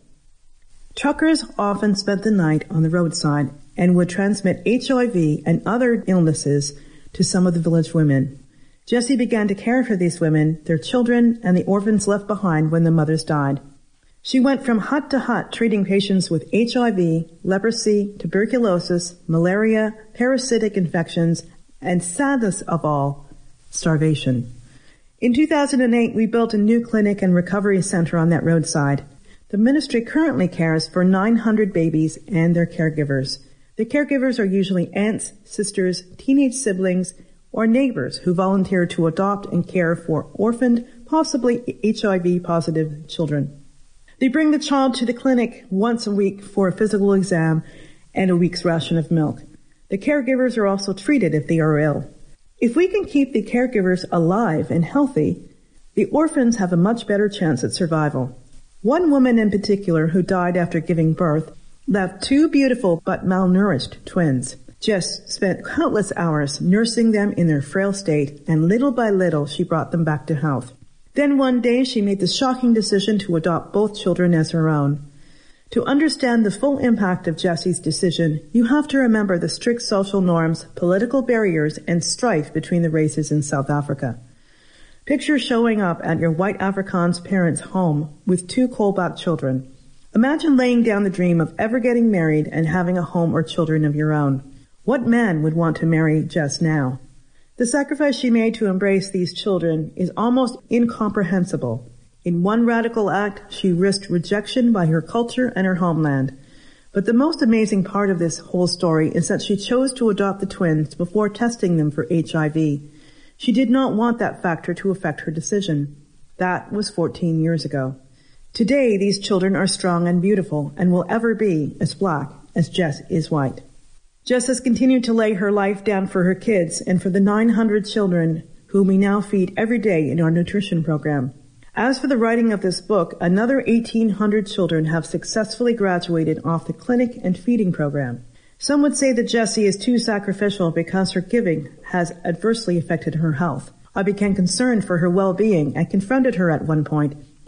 Truckers often spent the night on the roadside and would transmit HIV and other illnesses to some of the village women. Jessie began to care for these women, their children, and the orphans left behind when the mothers died. She went from hut to hut treating patients with HIV, leprosy, tuberculosis, malaria, parasitic infections, and saddest of all, starvation. In 2008, we built a new clinic and recovery center on that roadside. The ministry currently cares for 900 babies and their caregivers. The caregivers are usually aunts, sisters, teenage siblings, or neighbors who volunteer to adopt and care for orphaned, possibly HIV-positive children. They bring the child to the clinic once a week for a physical exam and a week's ration of milk. The caregivers are also treated if they are ill. If we can keep the caregivers alive and healthy, the orphans have a much better chance at survival. One woman in particular who died after giving birth left 2 beautiful but malnourished twins. Jess spent countless hours nursing them in their frail state, and little by little she brought them back to health. Then one day she made the shocking decision to adopt both children as her own. To understand the full impact of Jessie's decision, you have to remember the strict social norms, political barriers, and strife between the races in South Africa. Picture showing up at your white Afrikaans parents' home with 2 Kolbach children. Imagine laying down the dream of ever getting married and having a home or children of your own. What man would want to marry Jess now? The sacrifice she made to embrace these children is almost incomprehensible. In one radical act, she risked rejection by her culture and her homeland. But the most amazing part of this whole story is that she chose to adopt the twins before testing them for HIV. She did not want that factor to affect her decision. That was 14 years ago. Today, these children are strong and beautiful and will ever be as black as Jess is white. Jess has continued to lay her life down for her kids and for the 900 children whom we now feed every day in our nutrition program. As for the writing of this book, another 1,800 children have successfully graduated off the clinic and feeding program. Some would say that Jessie is too sacrificial because her giving has adversely affected her health. I became concerned for her well-being and confronted her at one point,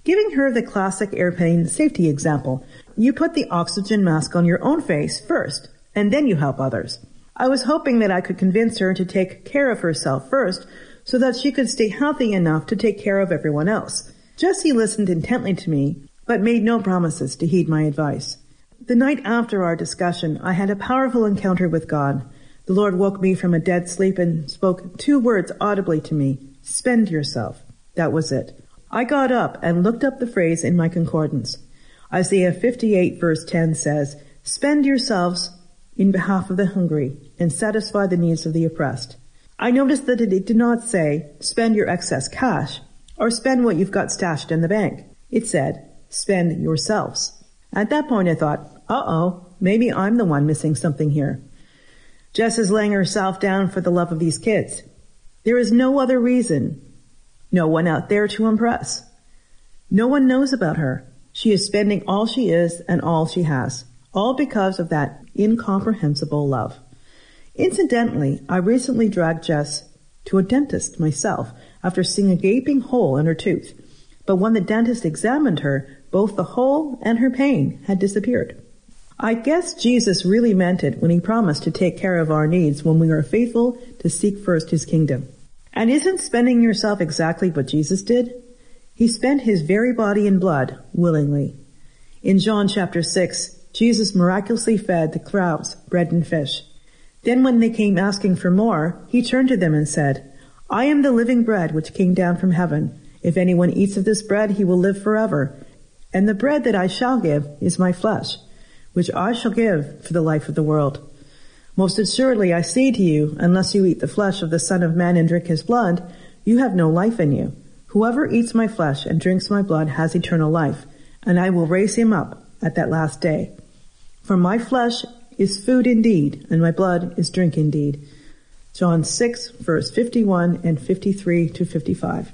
giving her the classic airplane safety example. You put the oxygen mask on your own face first, and then you help others. I was hoping that I could convince her to take care of herself first so that she could stay healthy enough to take care of everyone else. Jessie listened intently to me, but made no promises to heed my advice. The night after our discussion, I had a powerful encounter with God. The Lord woke me from a dead sleep and spoke 2 words audibly to me: spend yourself. That was it. I got up and looked up the phrase in my concordance. Isaiah 58 verse 10 says, spend yourselves in behalf of the hungry and satisfy the needs of the oppressed. I noticed that it did not say, spend your excess cash or spend what you've got stashed in the bank. It said, spend yourselves. At that point I thought, maybe I'm the one missing something here. Jess is laying herself down for the love of these kids. There is no other reason. No one out there to impress. No one knows about her. She is spending all she is and all she has, all because of that incomprehensible love. Incidentally, I recently dragged Jess to a dentist myself after seeing a gaping hole in her tooth. But when the dentist examined her, both the hole and her pain had disappeared. I guess Jesus really meant it when he promised to take care of our needs when we are faithful to seek first his kingdom. And isn't spending yourself exactly what Jesus did? He spent his very body and blood willingly. In John chapter 6, Jesus miraculously fed the crowds bread and fish. Then when they came asking for more, he turned to them and said, I am the living bread which came down from heaven. If anyone eats of this bread, he will live forever. And the bread that I shall give is my flesh, which I shall give for the life of the world. Most assuredly I say to you, unless you eat the flesh of the Son of Man and drink his blood, you have no life in you. Whoever eats my flesh and drinks my blood has eternal life, and I will raise him up at that last day. For my flesh is food indeed, and my blood is drink indeed. John 6, verse 51 and 53 to 55.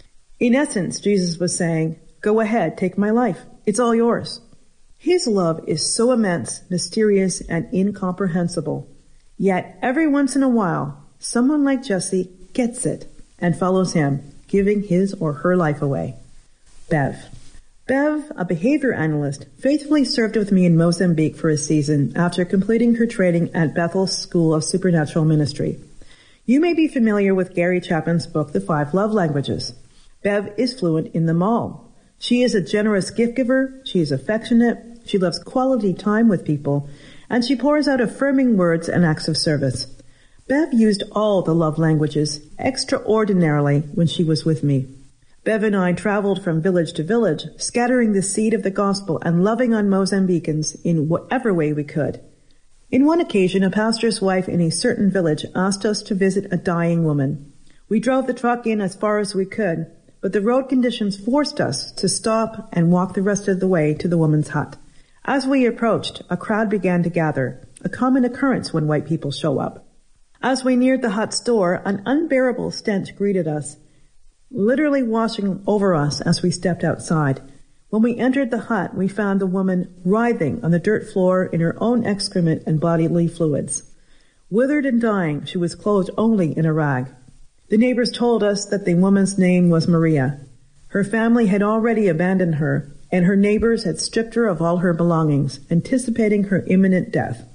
In essence, Jesus was saying, go ahead, take my life. It's all yours. His love is so immense, mysterious, and incomprehensible. Yet every once in a while, someone like Jessie gets it and follows him, giving his or her life away. Bev. Bev, a behavior analyst, faithfully served with me in Mozambique for a season after completing her training at Bethel's School of Supernatural Ministry. You may be familiar with Gary Chapman's book, The 5 Love Languages. Bev is fluent in them all. She is a generous gift giver, she is affectionate, she loves quality time with people, and she pours out affirming words and acts of service. Bev used all the love languages extraordinarily when she was with me. Bev and I traveled from village to village, scattering the seed of the gospel and loving on Mozambicans in whatever way we could. In one occasion, a pastor's wife in a certain village asked us to visit a dying woman. We drove the truck in as far as we could, but the road conditions forced us to stop and walk the rest of the way to the woman's hut. As we approached, a crowd began to gather, a common occurrence when white people show up. As we neared the hut's door, an unbearable stench greeted us, literally washing over us as we stepped outside. When we entered the hut, we found the woman writhing on the dirt floor in her own excrement and bodily fluids. Withered and dying, she was clothed only in a rag. The neighbors told us that the woman's name was Maria. Her family had already abandoned her, and her neighbors had stripped her of all her belongings, anticipating her imminent death.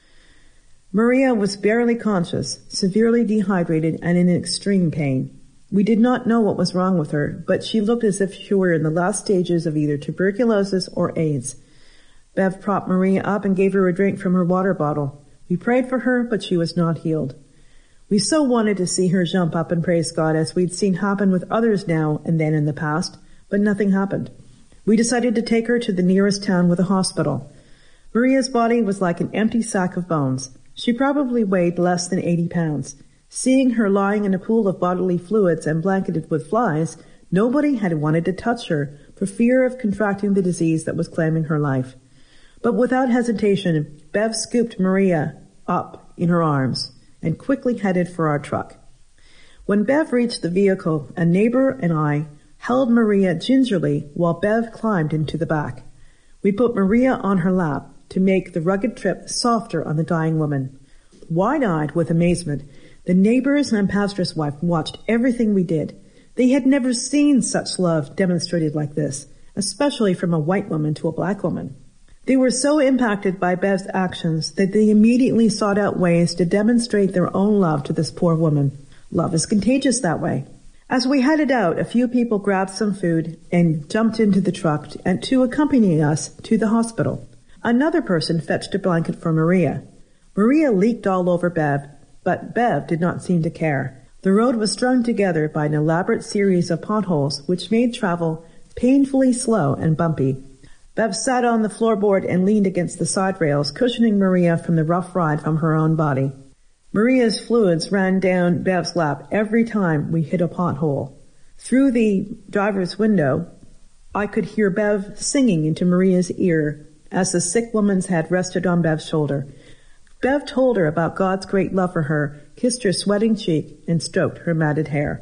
Maria was barely conscious, severely dehydrated, and in extreme pain. We did not know what was wrong with her, but she looked as if she were in the last stages of either tuberculosis or AIDS. Bev propped Maria up and gave her a drink from her water bottle. We prayed for her, but she was not healed. We so wanted to see her jump up and praise God, as we'd seen happen with others now and then in the past, but nothing happened. We decided to take her to the nearest town with a hospital. Maria's body was like an empty sack of bones. She probably weighed less than 80 pounds. Seeing her lying in a pool of bodily fluids and blanketed with flies, nobody had wanted to touch her for fear of contracting the disease that was claiming her life. But without hesitation, Bev scooped Maria up in her arms and quickly headed for our truck. When Bev reached the vehicle, a neighbor and I held Maria gingerly while Bev climbed into the back. We put Maria on her lap to make the rugged trip softer on the dying woman. Wide-eyed with amazement, the neighbors and pastor's wife watched everything we did. They had never seen such love demonstrated like this, especially from a white woman to a black woman. They were so impacted by Bev's actions that they immediately sought out ways to demonstrate their own love to this poor woman. Love is contagious that way. As we headed out, a few people grabbed some food and jumped into the truck to accompany us to the hospital. Another person fetched a blanket for Maria. Maria leaked all over Bev, but Bev did not seem to care. The road was strung together by an elaborate series of potholes which made travel painfully slow and bumpy. Bev sat on the floorboard and leaned against the side rails, cushioning Maria from the rough ride from her own body. Maria's fluids ran down Bev's lap every time we hit a pothole. Through the driver's window, I could hear Bev singing into Maria's ear as the sick woman's head rested on Bev's shoulder. Bev told her about God's great love for her, kissed her sweating cheek, and stroked her matted hair.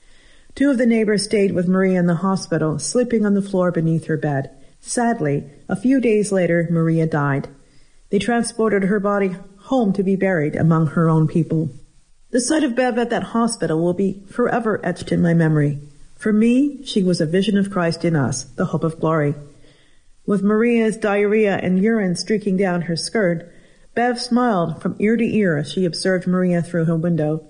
2 of the neighbors stayed with Maria in the hospital, sleeping on the floor beneath her bed. Sadly, a few days later, Maria died. They transported her body home to be buried among her own people. The sight of Bev at that hospital will be forever etched in my memory. For me, she was a vision of Christ in us, the hope of glory. With Maria's diarrhea and urine streaking down her skirt, Bev smiled from ear to ear as she observed Maria through her window,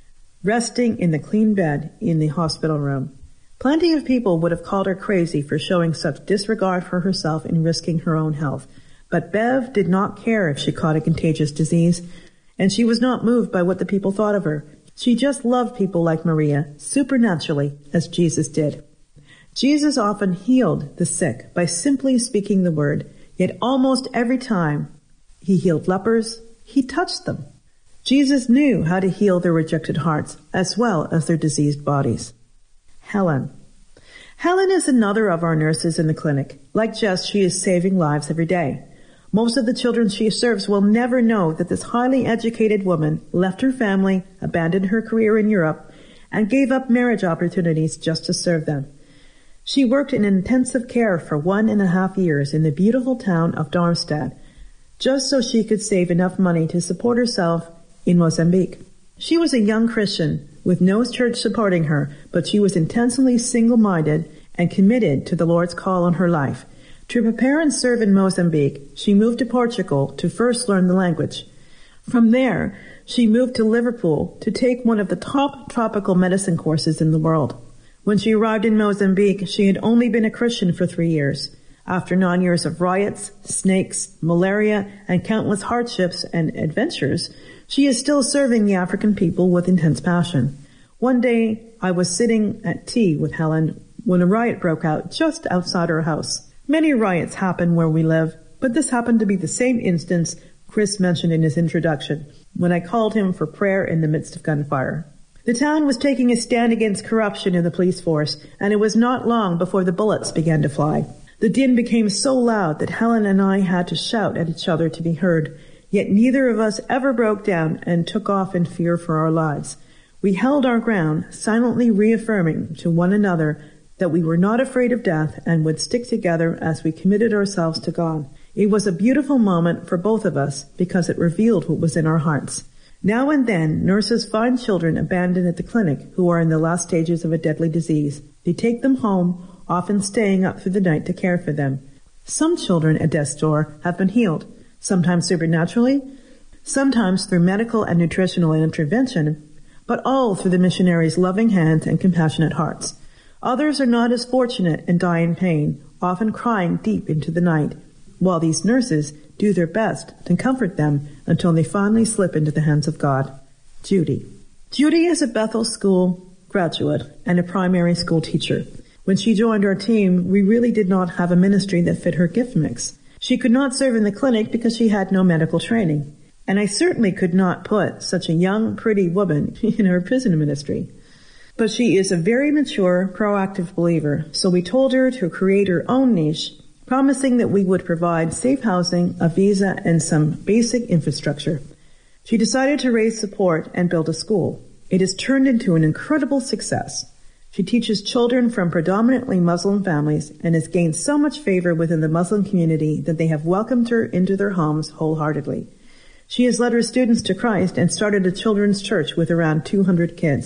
resting in the clean bed in the hospital room. Plenty of people would have called her crazy for showing such disregard for herself and risking her own health. But Bev did not care if she caught a contagious disease, and she was not moved by what the people thought of her. She just loved people like Maria, supernaturally, as Jesus did. Jesus often healed the sick by simply speaking the word, yet almost every time he healed lepers, he touched them. Jesus knew how to heal their rejected hearts as well as their diseased bodies. Helen. Helen is another of our nurses in the clinic. Like Jess, she is saving lives every day. Most of the children she serves will never know that this highly educated woman left her family, abandoned her career in Europe, and gave up marriage opportunities just to serve them. She worked in intensive care for 1.5 years in the beautiful town of Darmstadt, just so she could save enough money to support herself in Mozambique. She was a young Christian with no church supporting her, but she was intensely single-minded and committed to the Lord's call on her life. To prepare and serve in Mozambique, she moved to Portugal to first learn the language. From there, she moved to Liverpool to take one of the top tropical medicine courses in the world. When she arrived in Mozambique, she had only been a Christian for 3 years. After 9 years of riots, snakes, malaria, and countless hardships and adventures, she is still serving the African people with intense passion. One day, I was sitting at tea with Helen when a riot broke out just outside her house. Many riots happen where we live, but this happened to be the same instance Chris mentioned in his introduction, when I called him for prayer in the midst of gunfire. The town was taking a stand against corruption in the police force, and it was not long before the bullets began to fly. The din became so loud that Helen and I had to shout at each other to be heard, yet neither of us ever broke down and took off in fear for our lives. We held our ground, silently reaffirming to one another that we were not afraid of death and would stick together as we committed ourselves to God. It was a beautiful moment for both of us because it revealed what was in our hearts. Now and then, nurses find children abandoned at the clinic who are in the last stages of a deadly disease. They take them home, often staying up through the night to care for them. Some children at death's door have been healed, sometimes supernaturally, sometimes through medical and nutritional intervention, but all through the missionaries' loving hands and compassionate hearts. Others are not as fortunate and die in pain, often crying deep into the night, while these nurses do their best to comfort them until they finally slip into the hands of God. Judy. Judy is a Bethel School graduate and a primary school teacher. When she joined our team, we really did not have a ministry that fit her gift mix. She could not serve in the clinic because she had no medical training. And I certainly could not put such a young, pretty woman in her prison ministry. But she is a very mature, proactive believer, so we told her to create her own niche, promising that we would provide safe housing, a visa, and some basic infrastructure. She decided to raise support and build a school. It has turned into an incredible success. She teaches children from predominantly Muslim families and has gained so much favor within the Muslim community that they have welcomed her into their homes wholeheartedly. She has led her students to Christ and started a children's church with around 200 kids.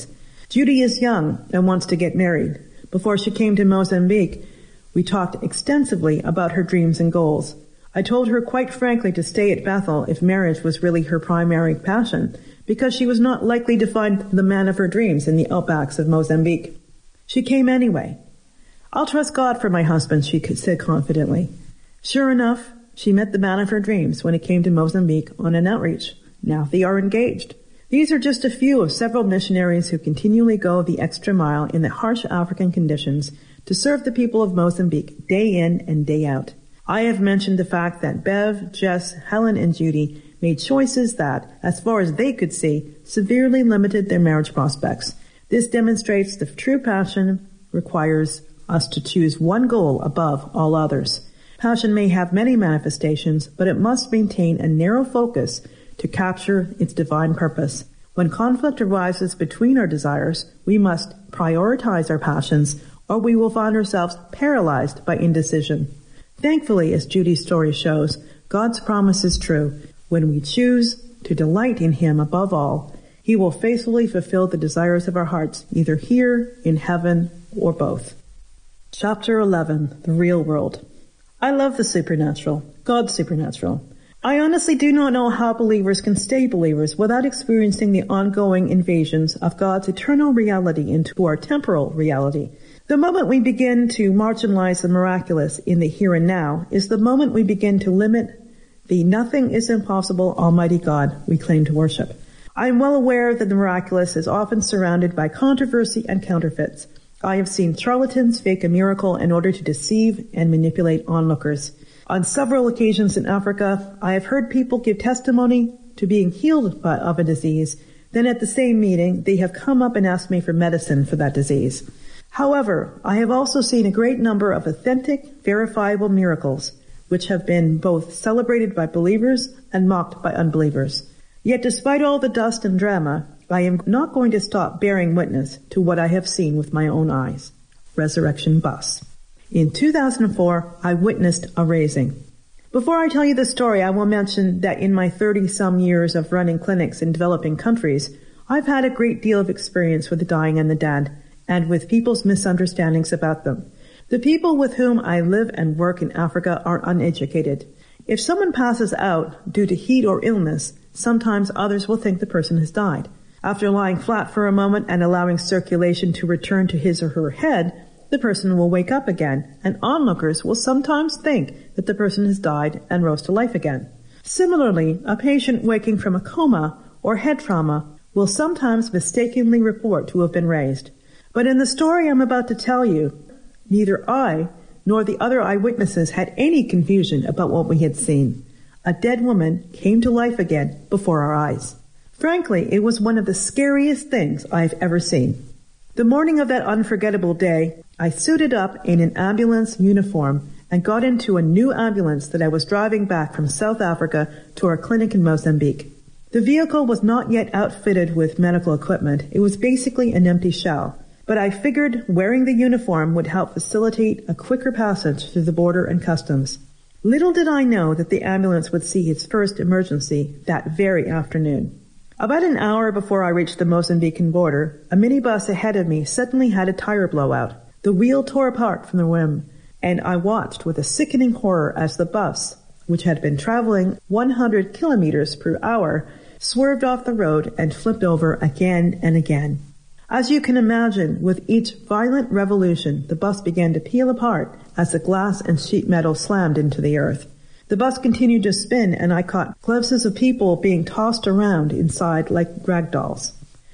Judy is young and wants to get married. Before she came to Mozambique, we talked extensively about her dreams and goals. I told her quite frankly to stay at Bethel if marriage was really her primary passion, because she was not likely to find the man of her dreams in the outbacks of Mozambique. She came anyway. "I'll trust God for my husband," she said confidently. Sure enough, she met the man of her dreams when he came to Mozambique on an outreach. Now they are engaged. These are just a few of several missionaries who continually go the extra mile in the harsh African conditions to serve the people of Mozambique day in and day out. I have mentioned the fact that Bev, Jess, Helen, and Judy made choices that, as far as they could see, severely limited their marriage prospects. This demonstrates the true passion requires us to choose one goal above all others. Passion may have many manifestations, but it must maintain a narrow focus to capture its divine purpose. When conflict arises between our desires, we must prioritize our passions, or we will find ourselves paralyzed by indecision. Thankfully, as Judy's story shows, God's promise is true. When we choose to delight in Him above all, He will faithfully fulfill the desires of our hearts, either here, in heaven, or both. Chapter 11, The Real World. I love the supernatural, God's supernatural. I honestly do not know how believers can stay believers without experiencing the ongoing invasions of God's eternal reality into our temporal reality. The moment we begin to marginalize the miraculous in the here and now is the moment we begin to limit the nothing is impossible Almighty God we claim to worship. I am well aware that the miraculous is often surrounded by controversy and counterfeits. I have seen charlatans fake a miracle in order to deceive and manipulate onlookers. On several occasions in Africa, I have heard people give testimony to being healed of a disease. Then at the same meeting, they have come up and asked me for medicine for that disease. However, I have also seen a great number of authentic, verifiable miracles, which have been both celebrated by believers and mocked by unbelievers. Yet despite all the dust and drama, I am not going to stop bearing witness to what I have seen with my own eyes. Resurrection Bus. In 2004, I witnessed a raising. Before I tell you the story, I will mention that in my 30-some years of running clinics in developing countries, I've had a great deal of experience with the dying and the dead, and with people's misunderstandings about them. The people with whom I live and work in Africa are uneducated. If someone passes out due to heat or illness, sometimes others will think the person has died. After lying flat for a moment and allowing circulation to return to his or her head, the person will wake up again, and onlookers will sometimes think that the person has died and rose to life again. Similarly, a patient waking from a coma or head trauma will sometimes mistakenly report to have been raised. But in the story I'm about to tell you, neither I nor the other eyewitnesses had any confusion about what we had seen. A dead woman came to life again before our eyes. Frankly, it was one of the scariest things I've ever seen. The morning of that unforgettable day, I suited up in an ambulance uniform and got into a new ambulance that I was driving back from South Africa to our clinic in Mozambique. The vehicle was not yet outfitted with medical equipment. It was basically an empty shell. But I figured wearing the uniform would help facilitate a quicker passage through the border and customs. Little did I know that the ambulance would see its first emergency that very afternoon. About an hour before I reached the Mozambican border, a minibus ahead of me suddenly had a tire blowout. The wheel tore apart from the rim, and I watched with a sickening horror as the bus, which had been traveling 100 kilometers per hour, swerved off the road and flipped over again and again. As you can imagine, with each violent revolution, the bus began to peel apart as the glass and sheet metal slammed into the earth. The bus continued to spin, and I caught glimpses of people being tossed around inside like rag dolls.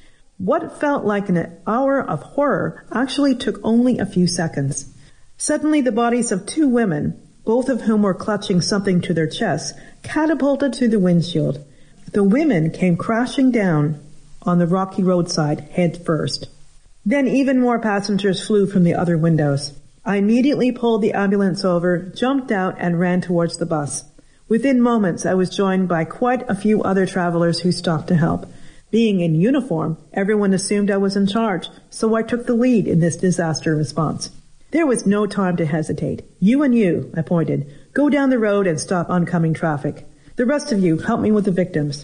What felt like an hour of horror actually took only a few seconds. Suddenly, the bodies of two women, both of whom were clutching something to their chests, catapulted through the windshield. The women came crashing down on the rocky roadside head first. Then even more passengers flew from the other windows. I immediately pulled the ambulance over, jumped out, and ran towards the bus. Within moments, I was joined by quite a few other travelers who stopped to help. Being in uniform, everyone assumed I was in charge, so I took the lead in this disaster response. There was no time to hesitate. You and you, I pointed, go down the road and stop oncoming traffic. The rest of you, help me with the victims.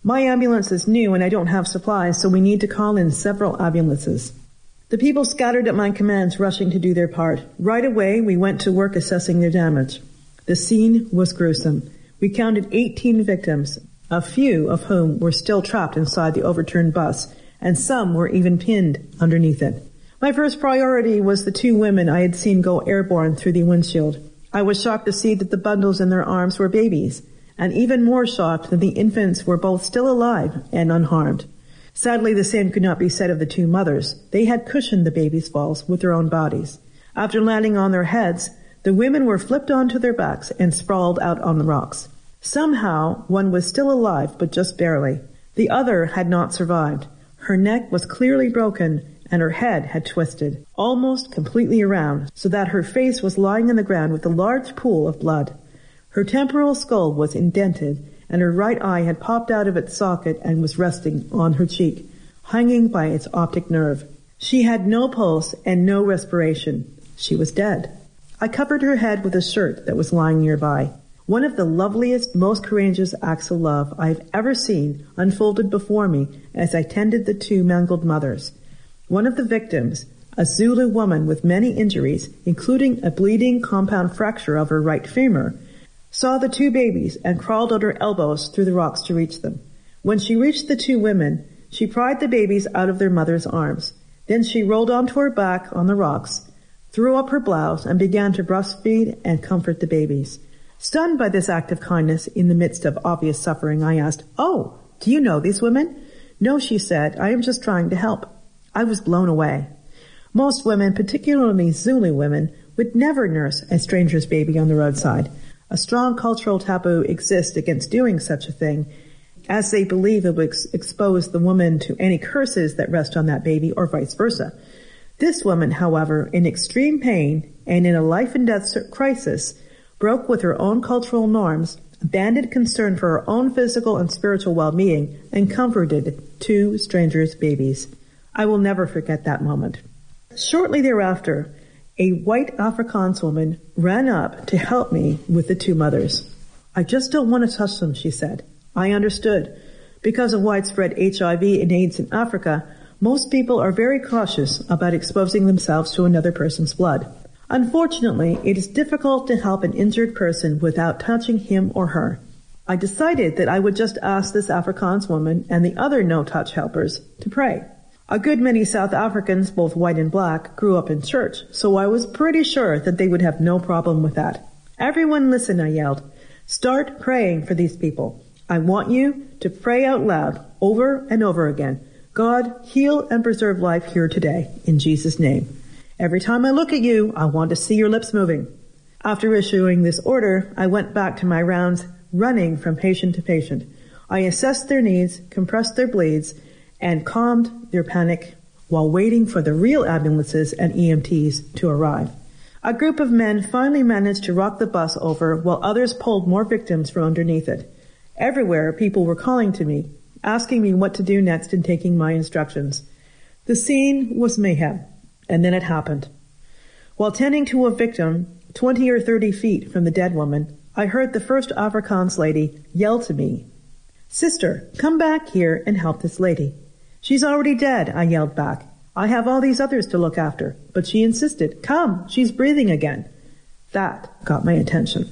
My ambulance is new and I don't have supplies, so we need to call in several ambulances. The people scattered at my commands, rushing to do their part. Right away, we went to work assessing their damage. The scene was gruesome. We counted 18 victims, a few of whom were still trapped inside the overturned bus, and some were even pinned underneath it. My first priority was the 2 women I had seen go airborne through the windshield. I was shocked to see that the bundles in their arms were babies, and even more shocked that the infants were both still alive and unharmed. Sadly, the same could not be said of the 2 mothers. They had cushioned the babies' falls with their own bodies. After landing on their heads, the women were flipped onto their backs and sprawled out on the rocks. Somehow, one was still alive, but just barely. The other had not survived. Her neck was clearly broken, and her head had twisted, almost completely around, so that her face was lying on the ground with a large pool of blood. Her temporal skull was indented, and her right eye had popped out of its socket and was resting on her cheek, hanging by its optic nerve. She had no pulse and no respiration. She was dead. I covered her head with a shirt that was lying nearby. One of the loveliest, most courageous acts of love I have ever seen unfolded before me as I tended the 2 mangled mothers. One of the victims, a Zulu woman with many injuries, including a bleeding compound fracture of her right femur, saw the 2 babies and crawled on her elbows through the rocks to reach them. When she reached the 2 women, she pried the babies out of their mother's arms. Then she rolled onto her back on the rocks, threw up her blouse, and began to breastfeed and comfort the babies. Stunned by this act of kindness in the midst of obvious suffering, I asked, "Oh, do you know these women?" "No," she said, "I am just trying to help." I was blown away. Most women, particularly Zulu women, would never nurse a stranger's baby on the roadside. A strong cultural taboo exists against doing such a thing, as they believe it would expose the woman to any curses that rest on that baby, or vice versa. This woman, however, in extreme pain and in a life-and-death crisis, broke with her own cultural norms, abandoned concern for her own physical and spiritual well-being, and comforted 2 strangers' babies. I will never forget that moment. Shortly thereafter, a white Afrikaans woman ran up to help me with the 2 mothers. "I just don't want to touch them," she said. I understood. Because of widespread HIV and AIDS in Africa, most people are very cautious about exposing themselves to another person's blood. Unfortunately, it is difficult to help an injured person without touching him or her. I decided that I would just ask this Afrikaans woman and the other no-touch helpers to pray. A good many South Africans, both white and black, grew up in church, so I was pretty sure that they would have no problem with that. "Everyone listen," I yelled. "Start praying for these people. I want you to pray out loud, over and over again. God, heal and preserve life here today, in Jesus' name. Every time I look at you, I want to see your lips moving." After issuing this order, I went back to my rounds, running from patient to patient. I assessed their needs, compressed their bleeds, and calmed their panic while waiting for the real ambulances and EMTs to arrive. A group of men finally managed to rock the bus over while others pulled more victims from underneath it. Everywhere, people were calling to me, asking me what to do next and taking my instructions. The scene was mayhem, and then it happened. While tending to a victim 20 or 30 feet from the dead woman, I heard the first Afrikaans lady yell to me, "Sister, come back here and help this lady." "She's already dead," I yelled back. "I have all these others to look after." But she insisted, "Come, she's breathing again." That got my attention.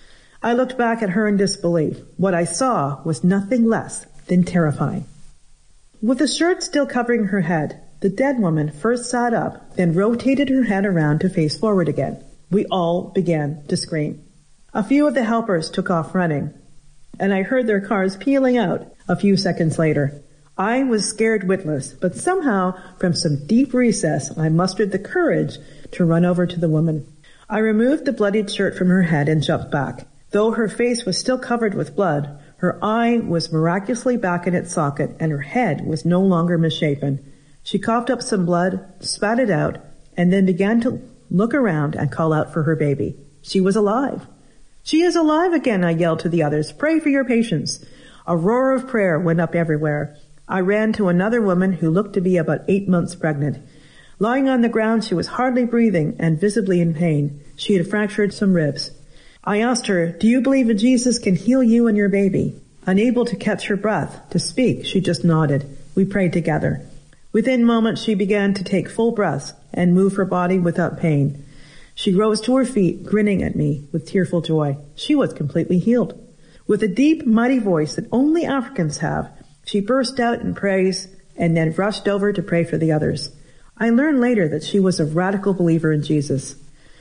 I looked back at her in disbelief. What I saw was nothing less than terrifying. With the shirt still covering her head, the dead woman first sat up, then rotated her head around to face forward again. We all began to scream. A few of the helpers took off running, and I heard their cars peeling out a few seconds later. I was scared witless, but somehow, from some deep recess, I mustered the courage to run over to the woman. I removed the bloodied shirt from her head and jumped back. Though her face was still covered with blood, her eye was miraculously back in its socket, and her head was no longer misshapen. She coughed up some blood, spat it out, and then began to look around and call out for her baby. She was alive. "She is alive again," I yelled to the others. "Pray for your patients." A roar of prayer went up everywhere. I ran to another woman who looked to be about 8 months pregnant. Lying on the ground, she was hardly breathing and visibly in pain. She had fractured some ribs. I asked her, "Do you believe that Jesus can heal you and your baby?" Unable to catch her breath, to speak, she just nodded. We prayed together. Within moments, she began to take full breaths and move her body without pain. She rose to her feet, grinning at me with tearful joy. She was completely healed. With a deep, mighty voice that only Africans have, she burst out in praise and then rushed over to pray for the others. I learned later that she was a radical believer in Jesus.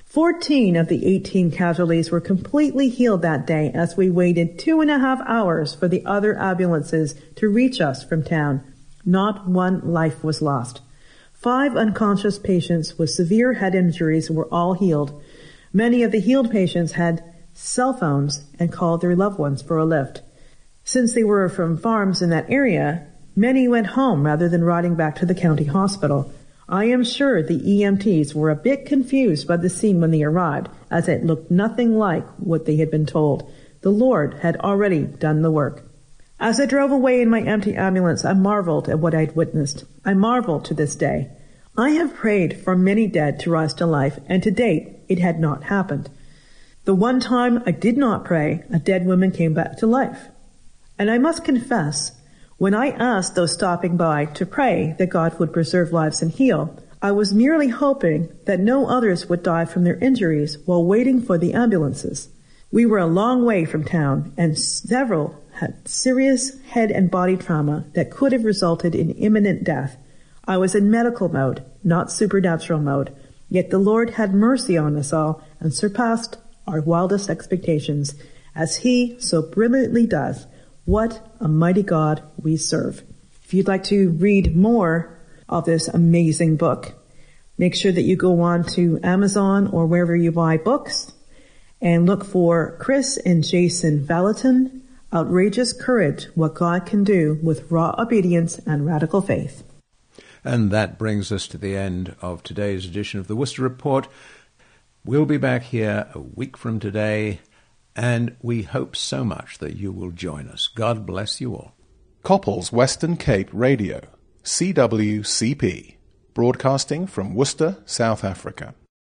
14 of the 18 casualties were completely healed that day as we waited 2.5 hours for the other ambulances to reach us from town. Not one life was lost. 5 unconscious patients with severe head injuries were all healed. Many of the healed patients had cell phones and called their loved ones for a lift. Since they were from farms in that area, many went home rather than riding back to the county hospital. I am sure the EMTs were a bit confused by the scene when they arrived, as it looked nothing like what they had been told. The Lord had already done the work. As I drove away in my empty ambulance, I marveled at what I'd witnessed. I marvel to this day. I have prayed for many dead to rise to life, and to date, it had not happened. The one time I did not pray, a dead woman came back to life. And I must confess, when I asked those stopping by to pray that God would preserve lives and heal, I was merely hoping that no others would die from their injuries while waiting for the ambulances. We were a long way from town, and several had serious head and body trauma that could have resulted in imminent death. I was in medical mode, not supernatural mode, yet the Lord had mercy on us all and surpassed our wildest expectations, as He so brilliantly does. What a mighty God we serve. If you'd like to read more of this amazing book, make sure that you go on to Amazon or wherever you buy books and look for Chris and Jason Vallotton, Outrageous Courage, What God Can Do with Raw Obedience and Radical Faith. And that brings us to the end of today's edition of the Worcester Report. We'll be back here a week from today, and we hope so much that you will join us. God bless you all. Couples Western Cape Radio, CWCP, broadcasting from Worcester, South Africa.